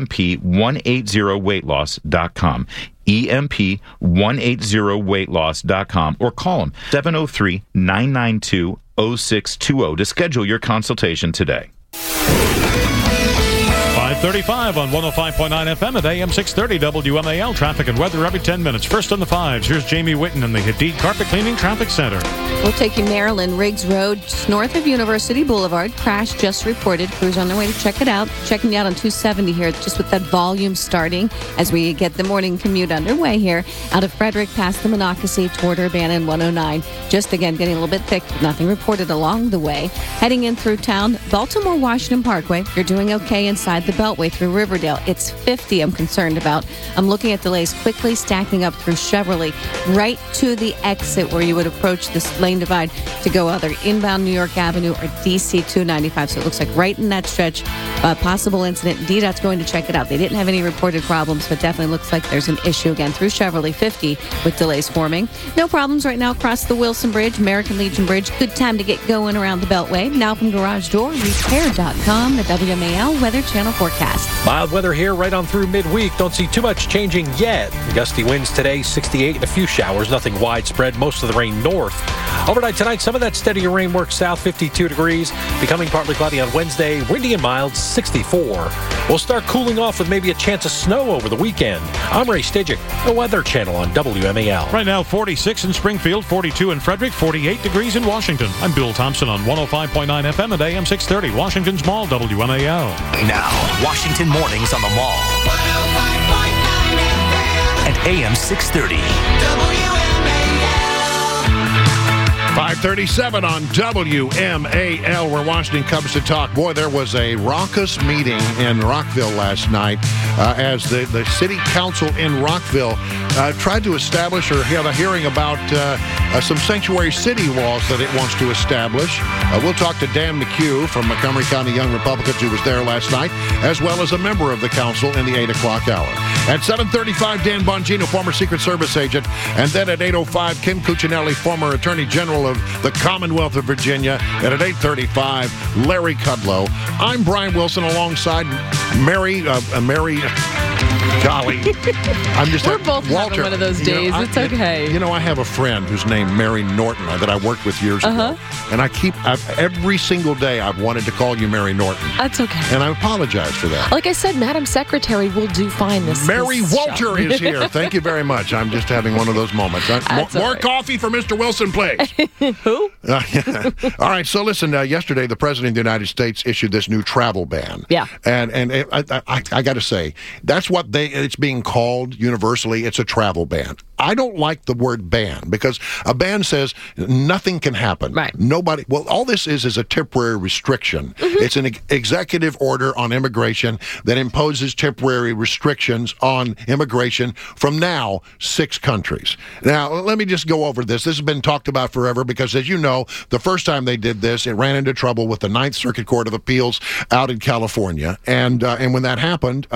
EMP180weightloss.com. EMP180weightloss.com, or call them 703-992-0620 to schedule your consultation today. 5:35 on 105.9 FM at AM 630 WMAL. Traffic and weather every 10 minutes. First on the fives, here's Jamie Whitten in the Hadid Carpet Cleaning Traffic Center. We'll take you Maryland, Riggs Road, just north of University Boulevard. Crash just reported. Crews on their way to check it out. Checking you out on 270 here, just with that volume starting as we get the morning commute underway here. Out of Frederick, past the Monocacy, toward Urbana and 109. Just again, getting a little bit thick. Nothing reported along the way. Heading in through town, Baltimore Washington Parkway. You're doing okay inside the Beltway through Riverdale. It's 50 I'm concerned about. I'm looking at delays quickly stacking up through Cheverly, right to the exit where you would approach this lane divide to go either inbound New York Avenue or DC 295. So it looks like right in that stretch, possible incident. DDOT's going to check it out. They didn't have any reported problems, but definitely looks like there's an issue again through Cheverly 50 with delays forming. No problems right now across the Wilson Bridge, American Legion Bridge. Good time to get going around the Beltway. Now from Garage Door Repair.com, the WMAL Weather Channel forecast. Mild weather here right on through midweek. Don't see too much changing yet. Gusty winds today, 68 and a few showers. Nothing widespread. Most of the rain north. Overnight tonight, some of that steadier rain works south, 52 degrees. Becoming partly cloudy on Wednesday. Windy and mild, 64. We'll start cooling off with maybe a chance of snow over the weekend. I'm Ray Stidgick, the Weather Channel on WMAL. Right now, 46 in Springfield, 42 in Frederick, 48 degrees in Washington. I'm Bill Thompson on 105.9 FM at AM 630, Washington's Mall, WMAL. Now, Washington mornings on the Mall. 105.9 FM. At AM 630. WMAL. 5:37 on WMAL, where Washington comes to talk. Boy, there was a raucous meeting in Rockville last night as the city council in Rockville tried to establish or have a hearing about some sanctuary city laws that it wants to establish. We'll talk to Dan McHugh from Montgomery County Young Republicans, who was there last night, as well as a member of the council in the 8 o'clock hour. At 7:35, Dan Bongino, former Secret Service agent. And then at 8:05, Kim Cuccinelli, former Attorney General of the Commonwealth of Virginia. And at 8:35, Larry Kudlow. I'm Brian Wilson alongside Mary. Golly. I'm just We're both Walter, having one of those days. It's okay. You know, I have a friend who's named Mary Norton that I worked with years ago. And every single day I've wanted to call you Mary Norton. That's okay. And I apologize for that. Like I said, Madam Secretary will do fine this Mary Walter show. is here. Thank you very much. I'm just having one of those moments. More coffee for Mr. Wilson, please. Who? All right, so listen, yesterday the President of the United States issued this new travel ban. Yeah. And I got to say, that's what it's being called universally. It's a travel ban. I don't like the word ban because a ban says nothing can happen. Right. Nobody. Well, all this is a temporary restriction. Mm-hmm. It's an executive order on immigration that imposes temporary restrictions on immigration from now 6 countries. Now, let me just go over this. This has been talked about forever because, as you know, the first time they did this, it ran into trouble with the Ninth Circuit Court of Appeals out in California. And when that happened,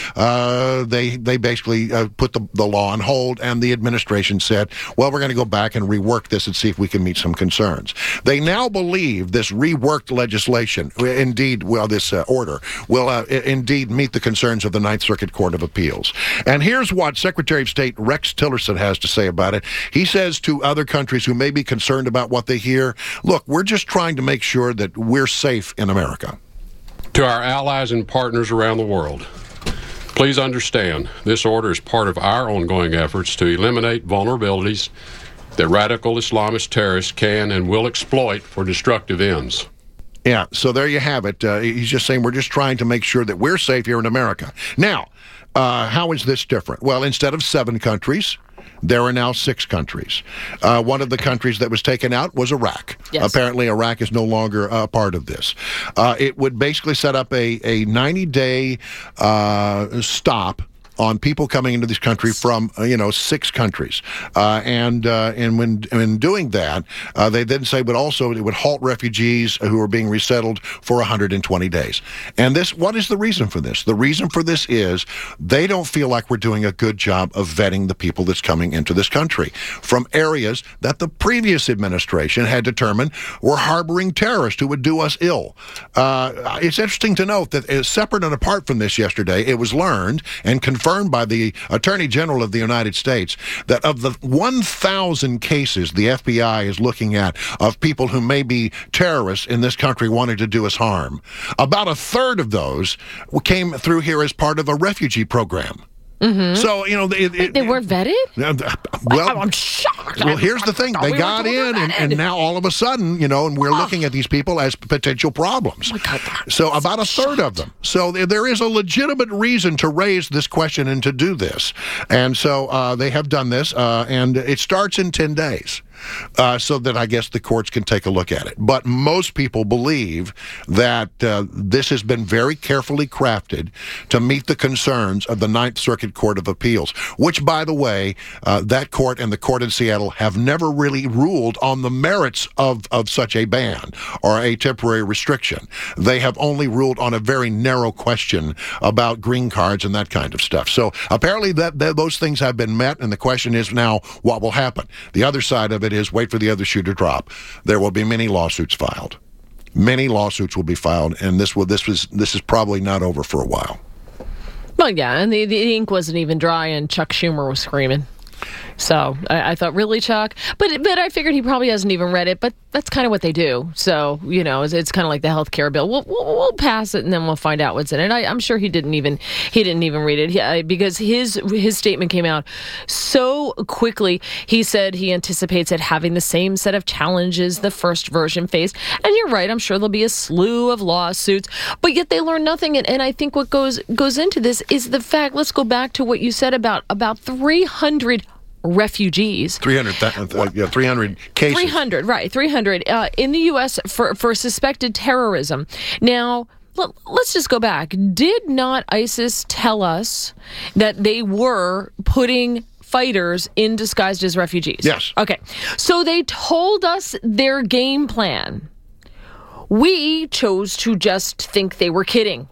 they basically put the law on hold, and the administration said, well, we're going to go back and rework this and see if we can meet some concerns. They now believe this reworked legislation, this order, will indeed meet the concerns of the Ninth Circuit Court of Appeals. And here's what Secretary of State Rex Tillerson has to say about it. He says to other countries who may be concerned about what they hear, look, we're just trying to make sure that we're safe in America. To our allies and partners around the world, please understand, this order is part of our ongoing efforts to eliminate vulnerabilities that radical Islamist terrorists can and will exploit for destructive ends. Yeah, so there you have it. He's just saying we're just trying to make sure that we're safe here in America. Now, how is this different? Well, instead of 7 countries, there are now 6 countries. One of the countries that was taken out was Iraq. Yes. Apparently, Iraq is no longer a part of this. It would basically set up a 90-day stop on people coming into this country from 6 countries, and when doing that, they then say, but also it would halt refugees who are being resettled for 120 days. And what is the reason for this? The reason for this is they don't feel like we're doing a good job of vetting the people that's coming into this country from areas that the previous administration had determined were harboring terrorists who would do us ill. It's interesting to note that separate and apart from this yesterday, it was learned and confirmed by the Attorney General of the United States that of the 1,000 cases the FBI is looking at of people who may be terrorists in this country wanting to do us harm, about a third of those came through here as part of a refugee program. Mm-hmm. So, they weren't vetted? Well, I'm shocked. Well, here's the thing. They got in, and now all of a sudden, and we're looking at these people as potential problems. Oh my God, so about a third of them. So there is a legitimate reason to raise this question and to do this. And so they have done this, and it starts in 10 days. So that I guess the courts can take a look at it. But most people believe that this has been very carefully crafted to meet the concerns of the Ninth Circuit Court of Appeals, which, by the way, that court and the court in Seattle have never really ruled on the merits of such a ban or a temporary restriction. They have only ruled on a very narrow question about green cards and that kind of stuff. So apparently those things have been met, and the question is now what will happen. The other side of it is wait for the other shoe to drop. There will be many lawsuits filed. Many lawsuits will be filed, and this is probably not over for a while. Well, yeah, and the ink wasn't even dry, and Chuck Schumer was screaming. So I thought, really, Chuck? But I figured he probably hasn't even read it, but that's kind of what they do. So, it's kind of like the health care bill. We'll pass it, and then we'll find out what's in it. I'm sure he didn't even read it because his statement came out so quickly. He said he anticipates it having the same set of challenges the first version faced. And you're right, I'm sure there'll be a slew of lawsuits, but yet they learn nothing. And I think what goes into this is the fact, let's go back to what you said about 300 refugees. 300 cases. 300, right, 300 in the U.S. for suspected terrorism. Now, let's just go back. Did not ISIS tell us that they were putting fighters in disguised as refugees? Yes. Okay. So they told us their game plan. We chose to just think they were kidding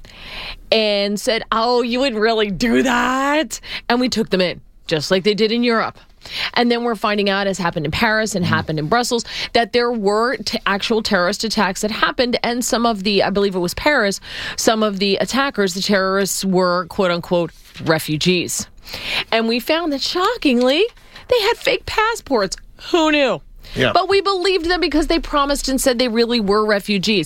and said, oh, you would really do that? And we took them in, just like they did in Europe. And then we're finding out, as happened in Paris and happened in Brussels, that there were actual terrorist attacks that happened. And some of I believe it was Paris, some of the attackers, the terrorists, were, quote unquote, refugees. And we found that, shockingly, they had fake passports. Who knew? Yeah. But we believed them because they promised and said they really were refugees.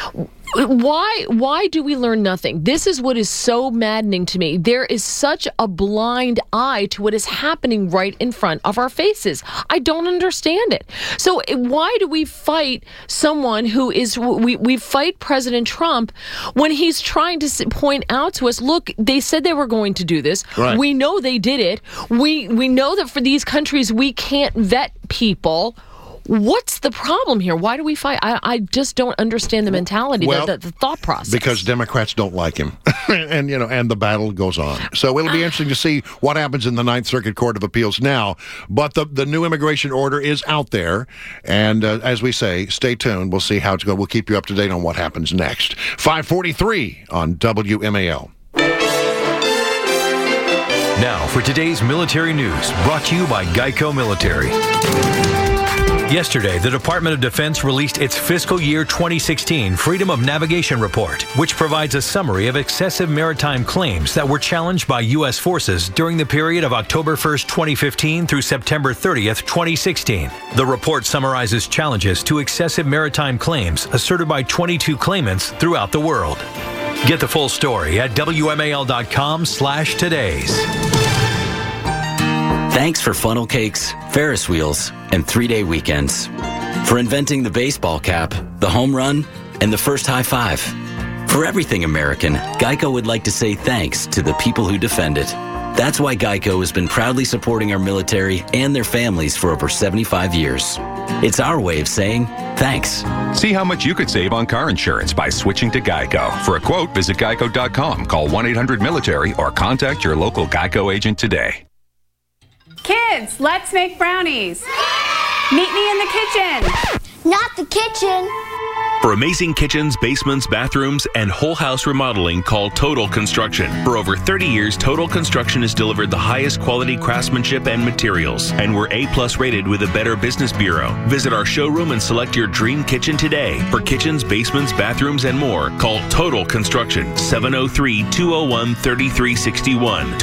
Why do we learn nothing? This is what is so maddening to me. There is such a blind eye to what is happening right in front of our faces. I don't understand it. So why do we fight someone who is, we fight President Trump when he's trying to point out to us, look, they said they were going to do this. Right. We know they did it. We know that for these countries, we can't vet people. What's the problem here? Why do we fight? I just don't understand the mentality, the thought process. Because Democrats don't like him, and the battle goes on. So it'll be interesting to see what happens in the Ninth Circuit Court of Appeals now. But the new immigration order is out there, and as we say, stay tuned. We'll see how it's going. We'll keep you up to date on what happens next. 5:43 on WMAL. Now for today's military news, brought to you by Geico Military. Yesterday, the Department of Defense released its fiscal year 2016 Freedom of Navigation Report, which provides a summary of excessive maritime claims that were challenged by U.S. forces during the period of October 1st, 2015 through September 30th, 2016. The report summarizes challenges to excessive maritime claims asserted by 22 claimants throughout the world. Get the full story at WMAL.com/todays. Thanks for funnel cakes, Ferris wheels, and 3-day weekends. For inventing the baseball cap, the home run, and the first high five. For everything American, Geico would like to say thanks to the people who defend it. That's why Geico has been proudly supporting our military and their families for over 75 years. It's our way of saying thanks. See how much you could save on car insurance by switching to Geico. For a quote, visit geico.com, call 1-800-MILITARY, or contact your local Geico agent today. Kids, let's make brownies. Meet me in the kitchen. Not the kitchen. For amazing kitchens, basements, bathrooms, and whole house remodeling, call Total Construction. For over 30 years, Total Construction has delivered the highest quality craftsmanship and materials, and we're A+ rated with the Better Business Bureau. Visit our showroom and select your dream kitchen today. For kitchens, basements, bathrooms, and more, call Total Construction, 703-201-3361,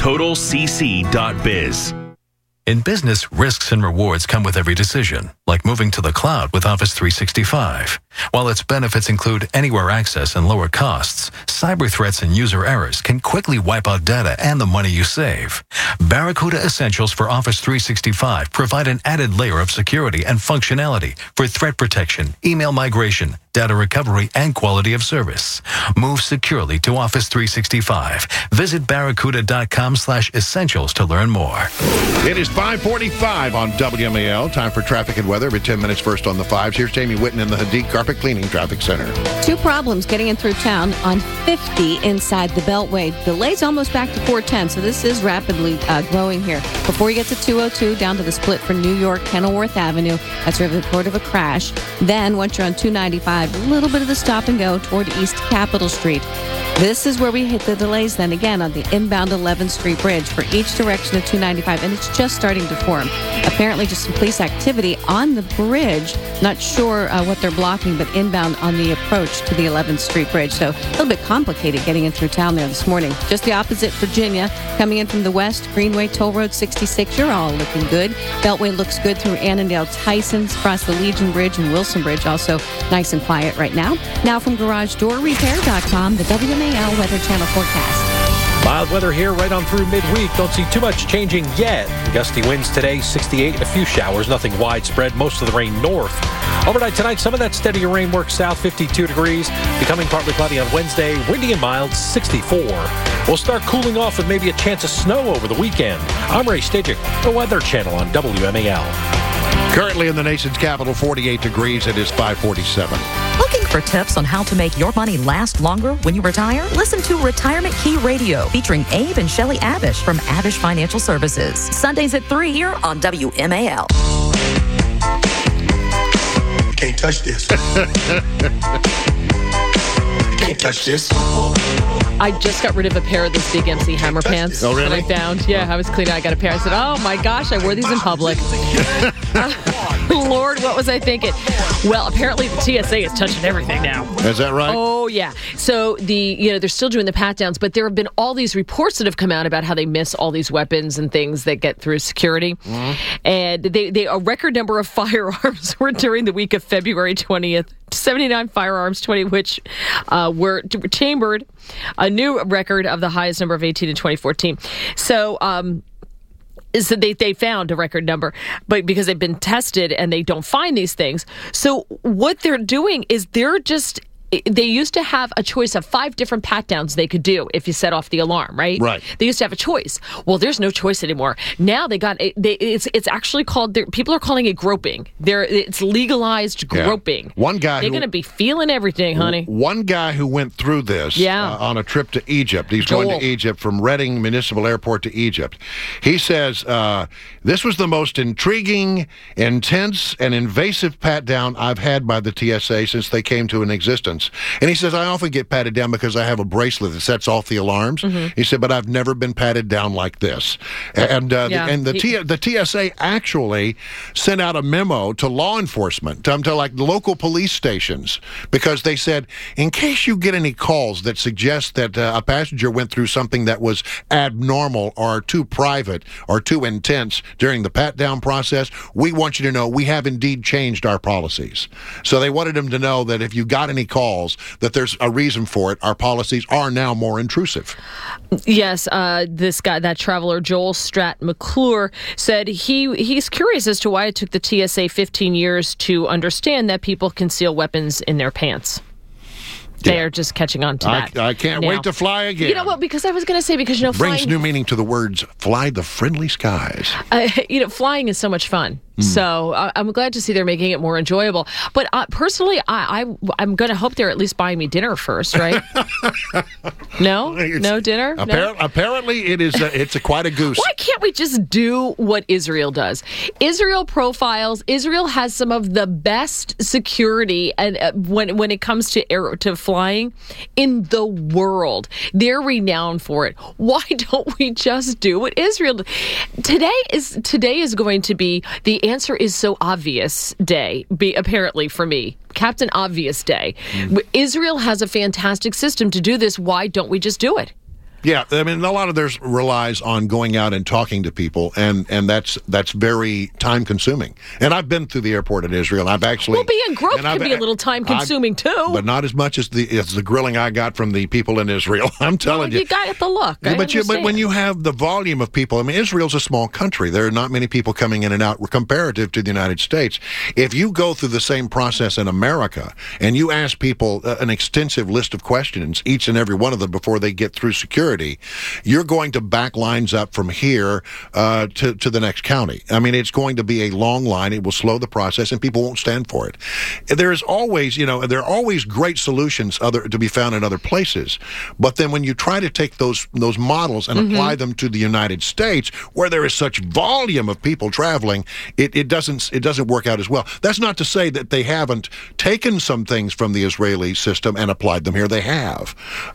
totalcc.biz. In business, risks and rewards come with every decision, like moving to the cloud with Office 365. While its benefits include anywhere access and lower costs, cyber threats and user errors can quickly wipe out data and the money you save. Barracuda Essentials for Office 365 provide an added layer of security and functionality for threat protection, email migration, data recovery, and quality of service. Move securely to Office 365. Visit barracuda.com/essentials to learn more. It is 5:45 on WMAL. Time for traffic and weather. Every 10 minutes first on the fives. Here's Jamie Whitten in the Hadid Carpet Cleaning Traffic Center. Two problems getting in through town on 50 inside the Beltway. Delays almost back to 410, so this is rapidly growing here. Before you get to 202, down to the split for New York, Kenilworth Avenue. That's a report of a crash. Then, once you're on 295, a little bit of the stop and go toward East Capitol Street. This is where we hit the delays then again on the inbound 11th Street Bridge for each direction of 295, and it's just starting to form. Apparently just some police activity on the bridge. Not sure what they're blocking, but inbound on the approach to the 11th Street Bridge. So a little bit complicated getting in through town there this morning. Just the opposite, Virginia. Coming in from the west, Greenway, Toll Road 66. You're all looking good. Beltway looks good through Annandale, Tysons, across the Legion Bridge and Wilson Bridge. Also nice and quiet right now. Now from GarageDoorRepair.com, the WMAL Weather Channel forecast. Mild weather here right on through midweek. Don't see too much changing yet. Gusty winds today, 68, and a few showers. Nothing widespread. Most of the rain north. Overnight tonight, some of that steadier rain works south, 52 degrees. Becoming partly cloudy on Wednesday. Windy and mild, 64. We'll start cooling off with maybe a chance of snow over the weekend. I'm Ray Stajic, the Weather Channel on WMAL. Currently in the nation's capital, 48 degrees. It is 5:47. Looking for tips on how to make your money last longer when you retire? Listen to Retirement Key Radio featuring Abe and Shelley Abish from Abish Financial Services. Sundays at 3 here on WMAL. Can't touch this. Can't touch this. I just got rid of a pair of those big MC Hammer pants Oh, really? that I found. Yeah, I was cleaning. I got a pair. I said, oh my gosh, I wore these in public. Lord, what was I thinking? Well, apparently the TSA is touching everything now. Is that right? Oh, yeah. So they're still doing the pat downs, but there have been all these reports that have come out about how they miss all these weapons and things that get through security. Mm-hmm. And a record number of firearms were during the week of February 20th. 79 firearms, 20 which were chambered, a new record of the highest number of 18 in 2014. So they found a record number, but because they've been tested and they don't find these things. So what they're doing is they used to have a choice of 5 different pat-downs they could do if you set off the alarm, right? Right. They used to have a choice. Well, there's no choice anymore. Now it's actually called, people are calling it groping. It's legalized groping. Yeah. One guy They're going to be feeling everything, honey. One guy who went through this on a trip to Egypt. He's going to Egypt from Reading Municipal Airport to Egypt. He says, this was the most intriguing, intense, and invasive pat-down I've had by the TSA since they came to an existence. And he says, I often get patted down because I have a bracelet that sets off the alarms. Mm-hmm. He said, but I've never been patted down like this. And the TSA actually sent out a memo to law enforcement, to like the local police stations, because they said, in case you get any calls that suggest that a passenger went through something that was abnormal or too private or too intense during the pat-down process, we want you to know we have indeed changed our policies. So they wanted them to know that if you got any calls, that there's a reason for it. Our policies are now more intrusive. Yes, this guy, that traveler, Joel Stratt McClure, said he's curious as to why it took the TSA 15 years to understand that people conceal weapons in their pants. They are just catching on to that. I can't wait to fly again. You know what? Because I was going to say, because, brings flying... new meaning to the words, fly the friendly skies. Flying is so much fun. So I'm glad to see they're making it more enjoyable. But personally, I'm going to hope they're at least buying me dinner first, right? No dinner. Apparently, it's quite a goose. Why can't we just do what Israel does? Israel profiles. Israel has some of the best security, and when it comes to flying in the world, they're renowned for it. Why don't we just do what Israel does? Today is going to be the answer is so obvious day, apparently for me. Captain Obvious Day. Israel has a fantastic system to do this. Why don't we just do it? Yeah, I mean, a lot of theirs relies on going out and talking to people, and that's very time-consuming. And I've been through the airport in Israel. I've actually... Well, being groped can be a little time-consuming, too. But not as much as the grilling I got from the people in Israel. I'm telling you. You got the look. Yeah, but when you have the volume of people, I mean, Israel's a small country. There are not many people coming in and out comparative to the United States. If you go through the same process in America, and you ask people an extensive list of questions, each and every one of them, before they get through security, you're going to back lines up from here to the next county. I mean, it's going to be a long line. It will slow the process, and people won't stand for it. There is always, there are always great solutions to be found in other places. But then when you try to take those models and apply them to the United States, where there is such volume of people traveling, it doesn't work out as well. That's not to say that they haven't taken some things from the Israeli system and applied them here. They have.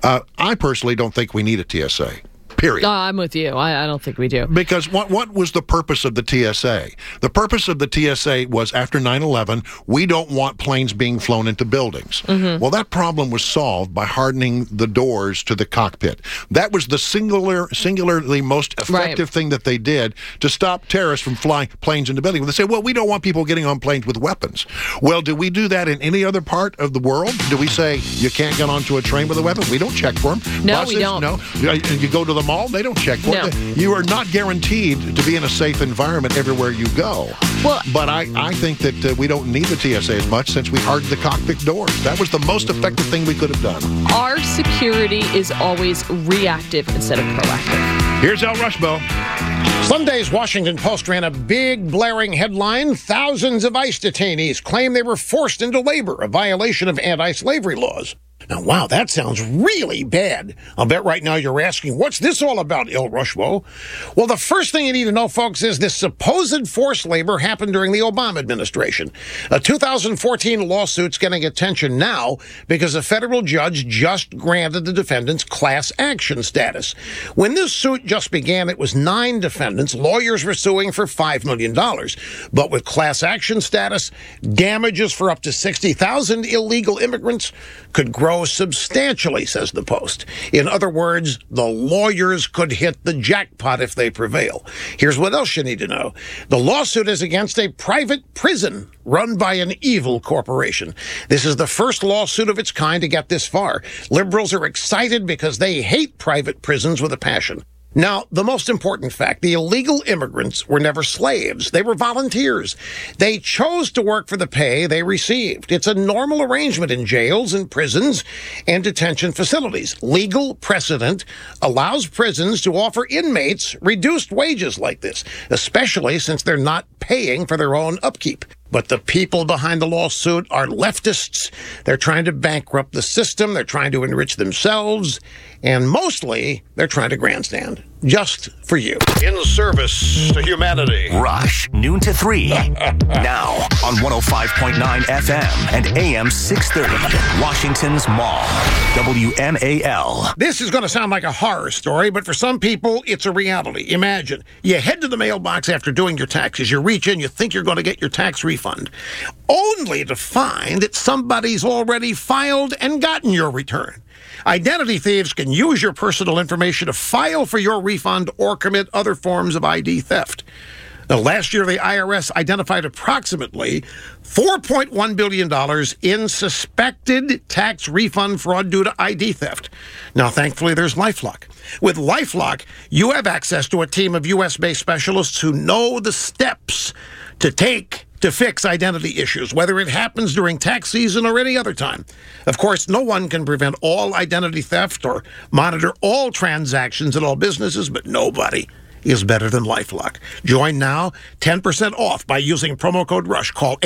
I personally don't think we need a TSA. Period. No, I'm with you. I don't think we do. Because what was the purpose of the TSA? The purpose of the TSA was, after 9/11, we don't want planes being flown into buildings. Well, that problem was solved by hardening the doors to the cockpit. That was the singularly most effective thing that they did to stop terrorists from flying planes into buildings. They say, well, we don't want people getting on planes with weapons. Well, do we do that in any other part of the world? Do we say you can't get onto a train with a weapon? We don't check for them. No, Buses, we don't. No. You go to the mall, they don't check for it. You are not guaranteed to be in a safe environment everywhere you go. Well, but I think that we don't need the TSA as much since we hardened the cockpit doors. That was the most effective thing we could have done. Our security is always reactive instead of proactive. Here's Al Rushbo. Sunday's Washington Post ran a big, blaring headline. Thousands of ICE detainees claim they were forced into labor, a violation of anti-slavery laws. Now, wow, that sounds really bad. I'll bet right now you're asking, what's this all about, Il Rushbo? Well, the first thing you need to know, folks, is this supposed forced labor happened during the Obama administration. A 2014 lawsuit's getting attention now because a federal judge just granted the defendants class action status. When this suit just began, it was 9 defendants. Lawyers were suing for $5 million. But with class action status, damages for up to 60,000 illegal immigrants could grow substantially, says the Post. In other words, the lawyers could hit the jackpot if they prevail. Here's what else you need to know. The lawsuit is against a private prison run by an evil corporation. This is the first lawsuit of its kind to get this far. Liberals are excited because they hate private prisons with a passion. Now, the most important fact, the illegal immigrants were never slaves. They were volunteers. They chose to work for the pay they received. It's a normal arrangement in jails and prisons and detention facilities. Legal precedent allows prisons to offer inmates reduced wages like this, especially since they're not paying for their own upkeep. But the people behind the lawsuit are leftists. They're trying to bankrupt the system. They're trying to enrich themselves. And mostly, they're trying to grandstand. Just for you. In service to humanity. Rush, noon to 3. Now on 105.9 FM and AM 630. Washington's Mall. WMAL. This is going to sound like a horror story, but for some people, it's a reality. Imagine, you head to the mailbox after doing your taxes. You reach in, you think you're going to get your tax refund, only to find that somebody's already filed and gotten your return. Identity thieves can use your personal information to file for your refund or commit other forms of ID theft. Now, last year, the IRS identified approximately $4.1 billion in suspected tax refund fraud due to ID theft. Now, thankfully, there's LifeLock. With LifeLock, you have access to a team of U.S.-based specialists who know the steps to take to fix identity issues, whether it happens during tax season or any other time. Of course, no one can prevent all identity theft or monitor all transactions at all businesses, but nobody is better than LifeLock. Join now, 10% off by using promo code RUSH. Call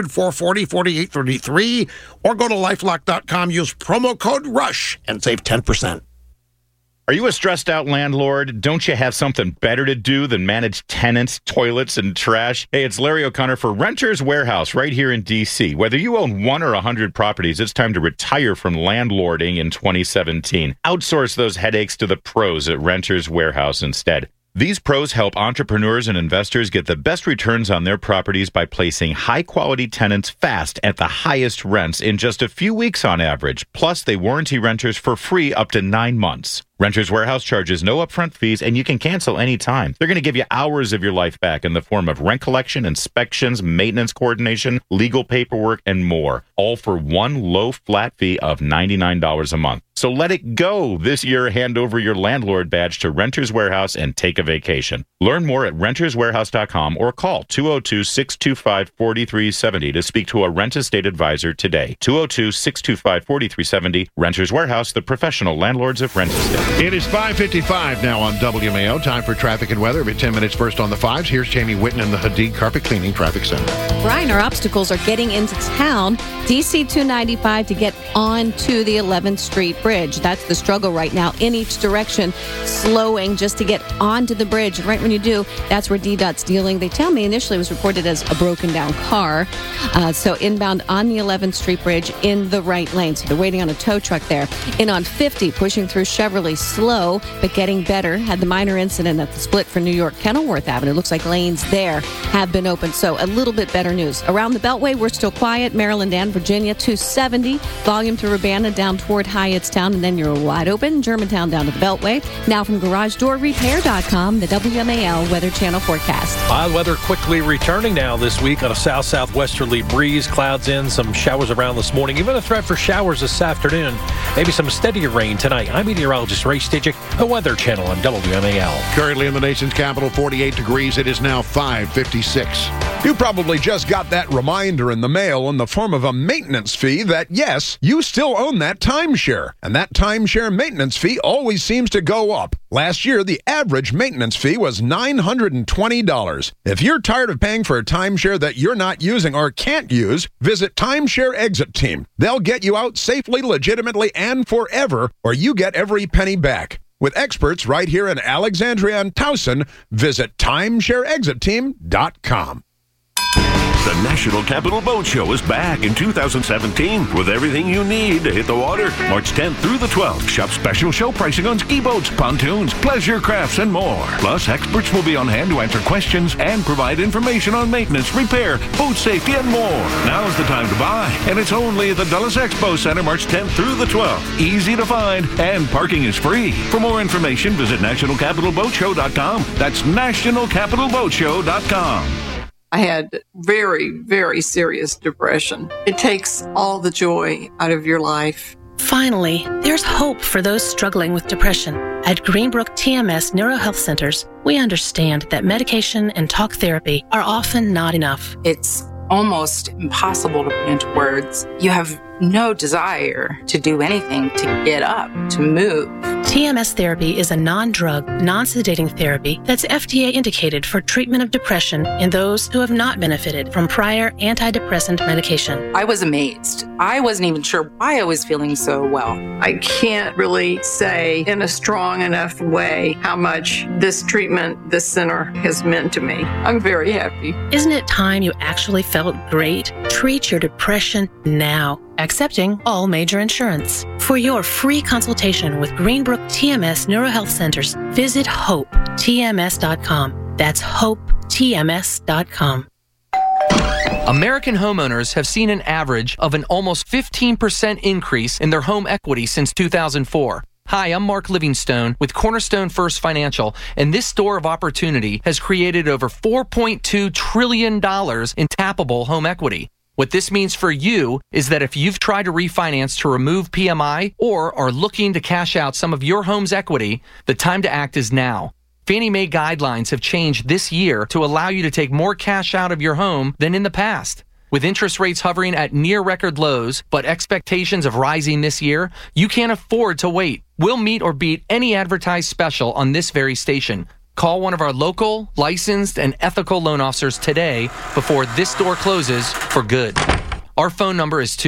800-440-4833 or go to LifeLock.com, use promo code RUSH, and save 10%. Are you a stressed out landlord? Don't you have something better to do than manage tenants, toilets, and trash? Hey, it's Larry O'Connor for Renters Warehouse right here in D.C. Whether you own 1 or 100 properties, it's time to retire from landlording in 2017. Outsource those headaches to the pros at Renters Warehouse instead. These pros help entrepreneurs and investors get the best returns on their properties by placing high-quality tenants fast at the highest rents in just a few weeks on average. Plus, they warranty renters for free up to 9 months. Renters Warehouse charges no upfront fees, and you can cancel anytime. They're going to give you hours of your life back in the form of rent collection, inspections, maintenance coordination, legal paperwork, and more, all for one low flat fee of $99 a month. So let it go this year. Hand over your landlord badge to Renters Warehouse and take a vacation. Learn more at renterswarehouse.com or call 202-625-4370 to speak to a rent estate advisor today. 202-625-4370. Renters Warehouse, the professional landlords of rent estate. It is 5:55 now on WMAO. Time for traffic and weather. Every 10 minutes first on the 5s. Here's Jamie Whitten in the Hadid Carpet Cleaning Traffic Center. Brian, our obstacles are getting into town. DC 295 to get onto the 11th Street Bridge. That's the struggle right now in each direction, slowing just to get onto the bridge. And right when you do, that's where DDOT's dealing. They tell me initially it was reported as a broken down car. So inbound on the 11th Street Bridge in the right lane. So they're waiting on a tow truck there. In on 50, pushing through Chevrolet, slow, but getting better. Had the minor incident at the split for New York Kenilworth Avenue. Looks like lanes there have been opened. So a little bit better news. Around the Beltway, we're still quiet. Maryland and Virginia, 270. Volume through Urbana down toward Hyattstown, and then you're wide open. Germantown down to the Beltway. Now from GarageDoorRepair.com, the WMAL Weather Channel forecast. Mild weather quickly returning now this week on a south-southwesterly breeze. Clouds in, some showers around this morning. Even a threat for showers this afternoon. Maybe some steadier rain tonight. I'm meteorologist Ray Stidgick, the Weather Channel on WMAL. Currently in the nation's capital, 48 degrees. It is now 5:56. You probably just got that reminder in the mail in the form of a maintenance fee that, yes, you still own that timeshare. And that timeshare maintenance fee always seems to go up. Last year, the average maintenance fee was $920. If you're tired of paying for a timeshare that you're not using or can't use, visit Timeshare Exit Team. They'll get you out safely, legitimately, and forever, or you get every penny back. With experts right here in Alexandria and Towson, visit timeshareexitteam.com. The National Capital Boat Show is back in 2017 with everything you need to hit the water. March 10th through the 12th. Shop special show pricing on ski boats, pontoons, pleasure crafts, and more. Plus, experts will be on hand to answer questions and provide information on maintenance, repair, boat safety, and more. Now's the time to buy, and it's only at the Dulles Expo Center March 10th through the 12th. Easy to find, and parking is free. For more information, visit NationalCapitalBoatShow.com. That's NationalCapitalBoatShow.com. I had very, very serious depression. It takes all the joy out of your life. Finally, there's hope for those struggling with depression. At Greenbrook TMS Neurohealth Centers, we understand that medication and talk therapy are often not enough. It's almost impossible to put into words. You have no desire to do anything, to get up, to move. TMS therapy is a non-drug, non-sedating therapy that's FDA indicated for treatment of depression in those who have not benefited from prior antidepressant medication. I was amazed. I wasn't even sure why I was feeling so well. I can't really say in a strong enough way how much this treatment, this center has meant to me. I'm very happy. Isn't it time you actually felt great? Treat your depression now. Accepting all major insurance. For your free consultation with Greenbrook TMS Neurohealth Centers, visit HopeTMS.com. That's HopeTMS.com. American homeowners have seen an average of an almost 15% increase in their home equity since 2004. Hi, I'm Mark Livingstone with Cornerstone First Financial, and this store of opportunity has created over $4.2 trillion in tappable home equity. What this means for you is that if you've tried to refinance to remove PMI or are looking to cash out some of your home's equity, the time to act is now. Fannie Mae guidelines have changed this year to allow you to take more cash out of your home than in the past. With interest rates hovering at near record lows, but expectations of rising this year, you can't afford to wait. We'll meet or beat any advertised special on this very station. Call one of our local, licensed, and ethical loan officers today before this door closes for good. Our phone number is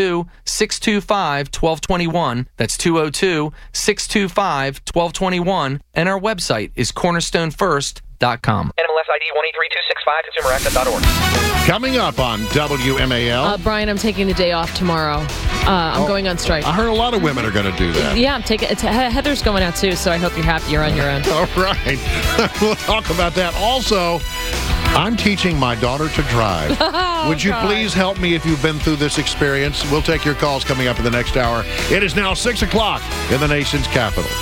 202-625-1221. That's 202-625-1221. And our website is cornerstonefirst.com. NMLS ID 183265, consumeraccess.org. Coming up on WMAL. Brian, I'm taking the day off tomorrow. I'm going on strike. I heard a lot of women are going to do that. Yeah, I'm taking it. Heather's going out too, so I hope you're happy you're on your own. All right. We'll talk about that. Also, I'm teaching my daughter to drive. Would you please help me if you've been through this experience? We'll take your calls coming up in the next hour. It is now 6 o'clock in the nation's capital.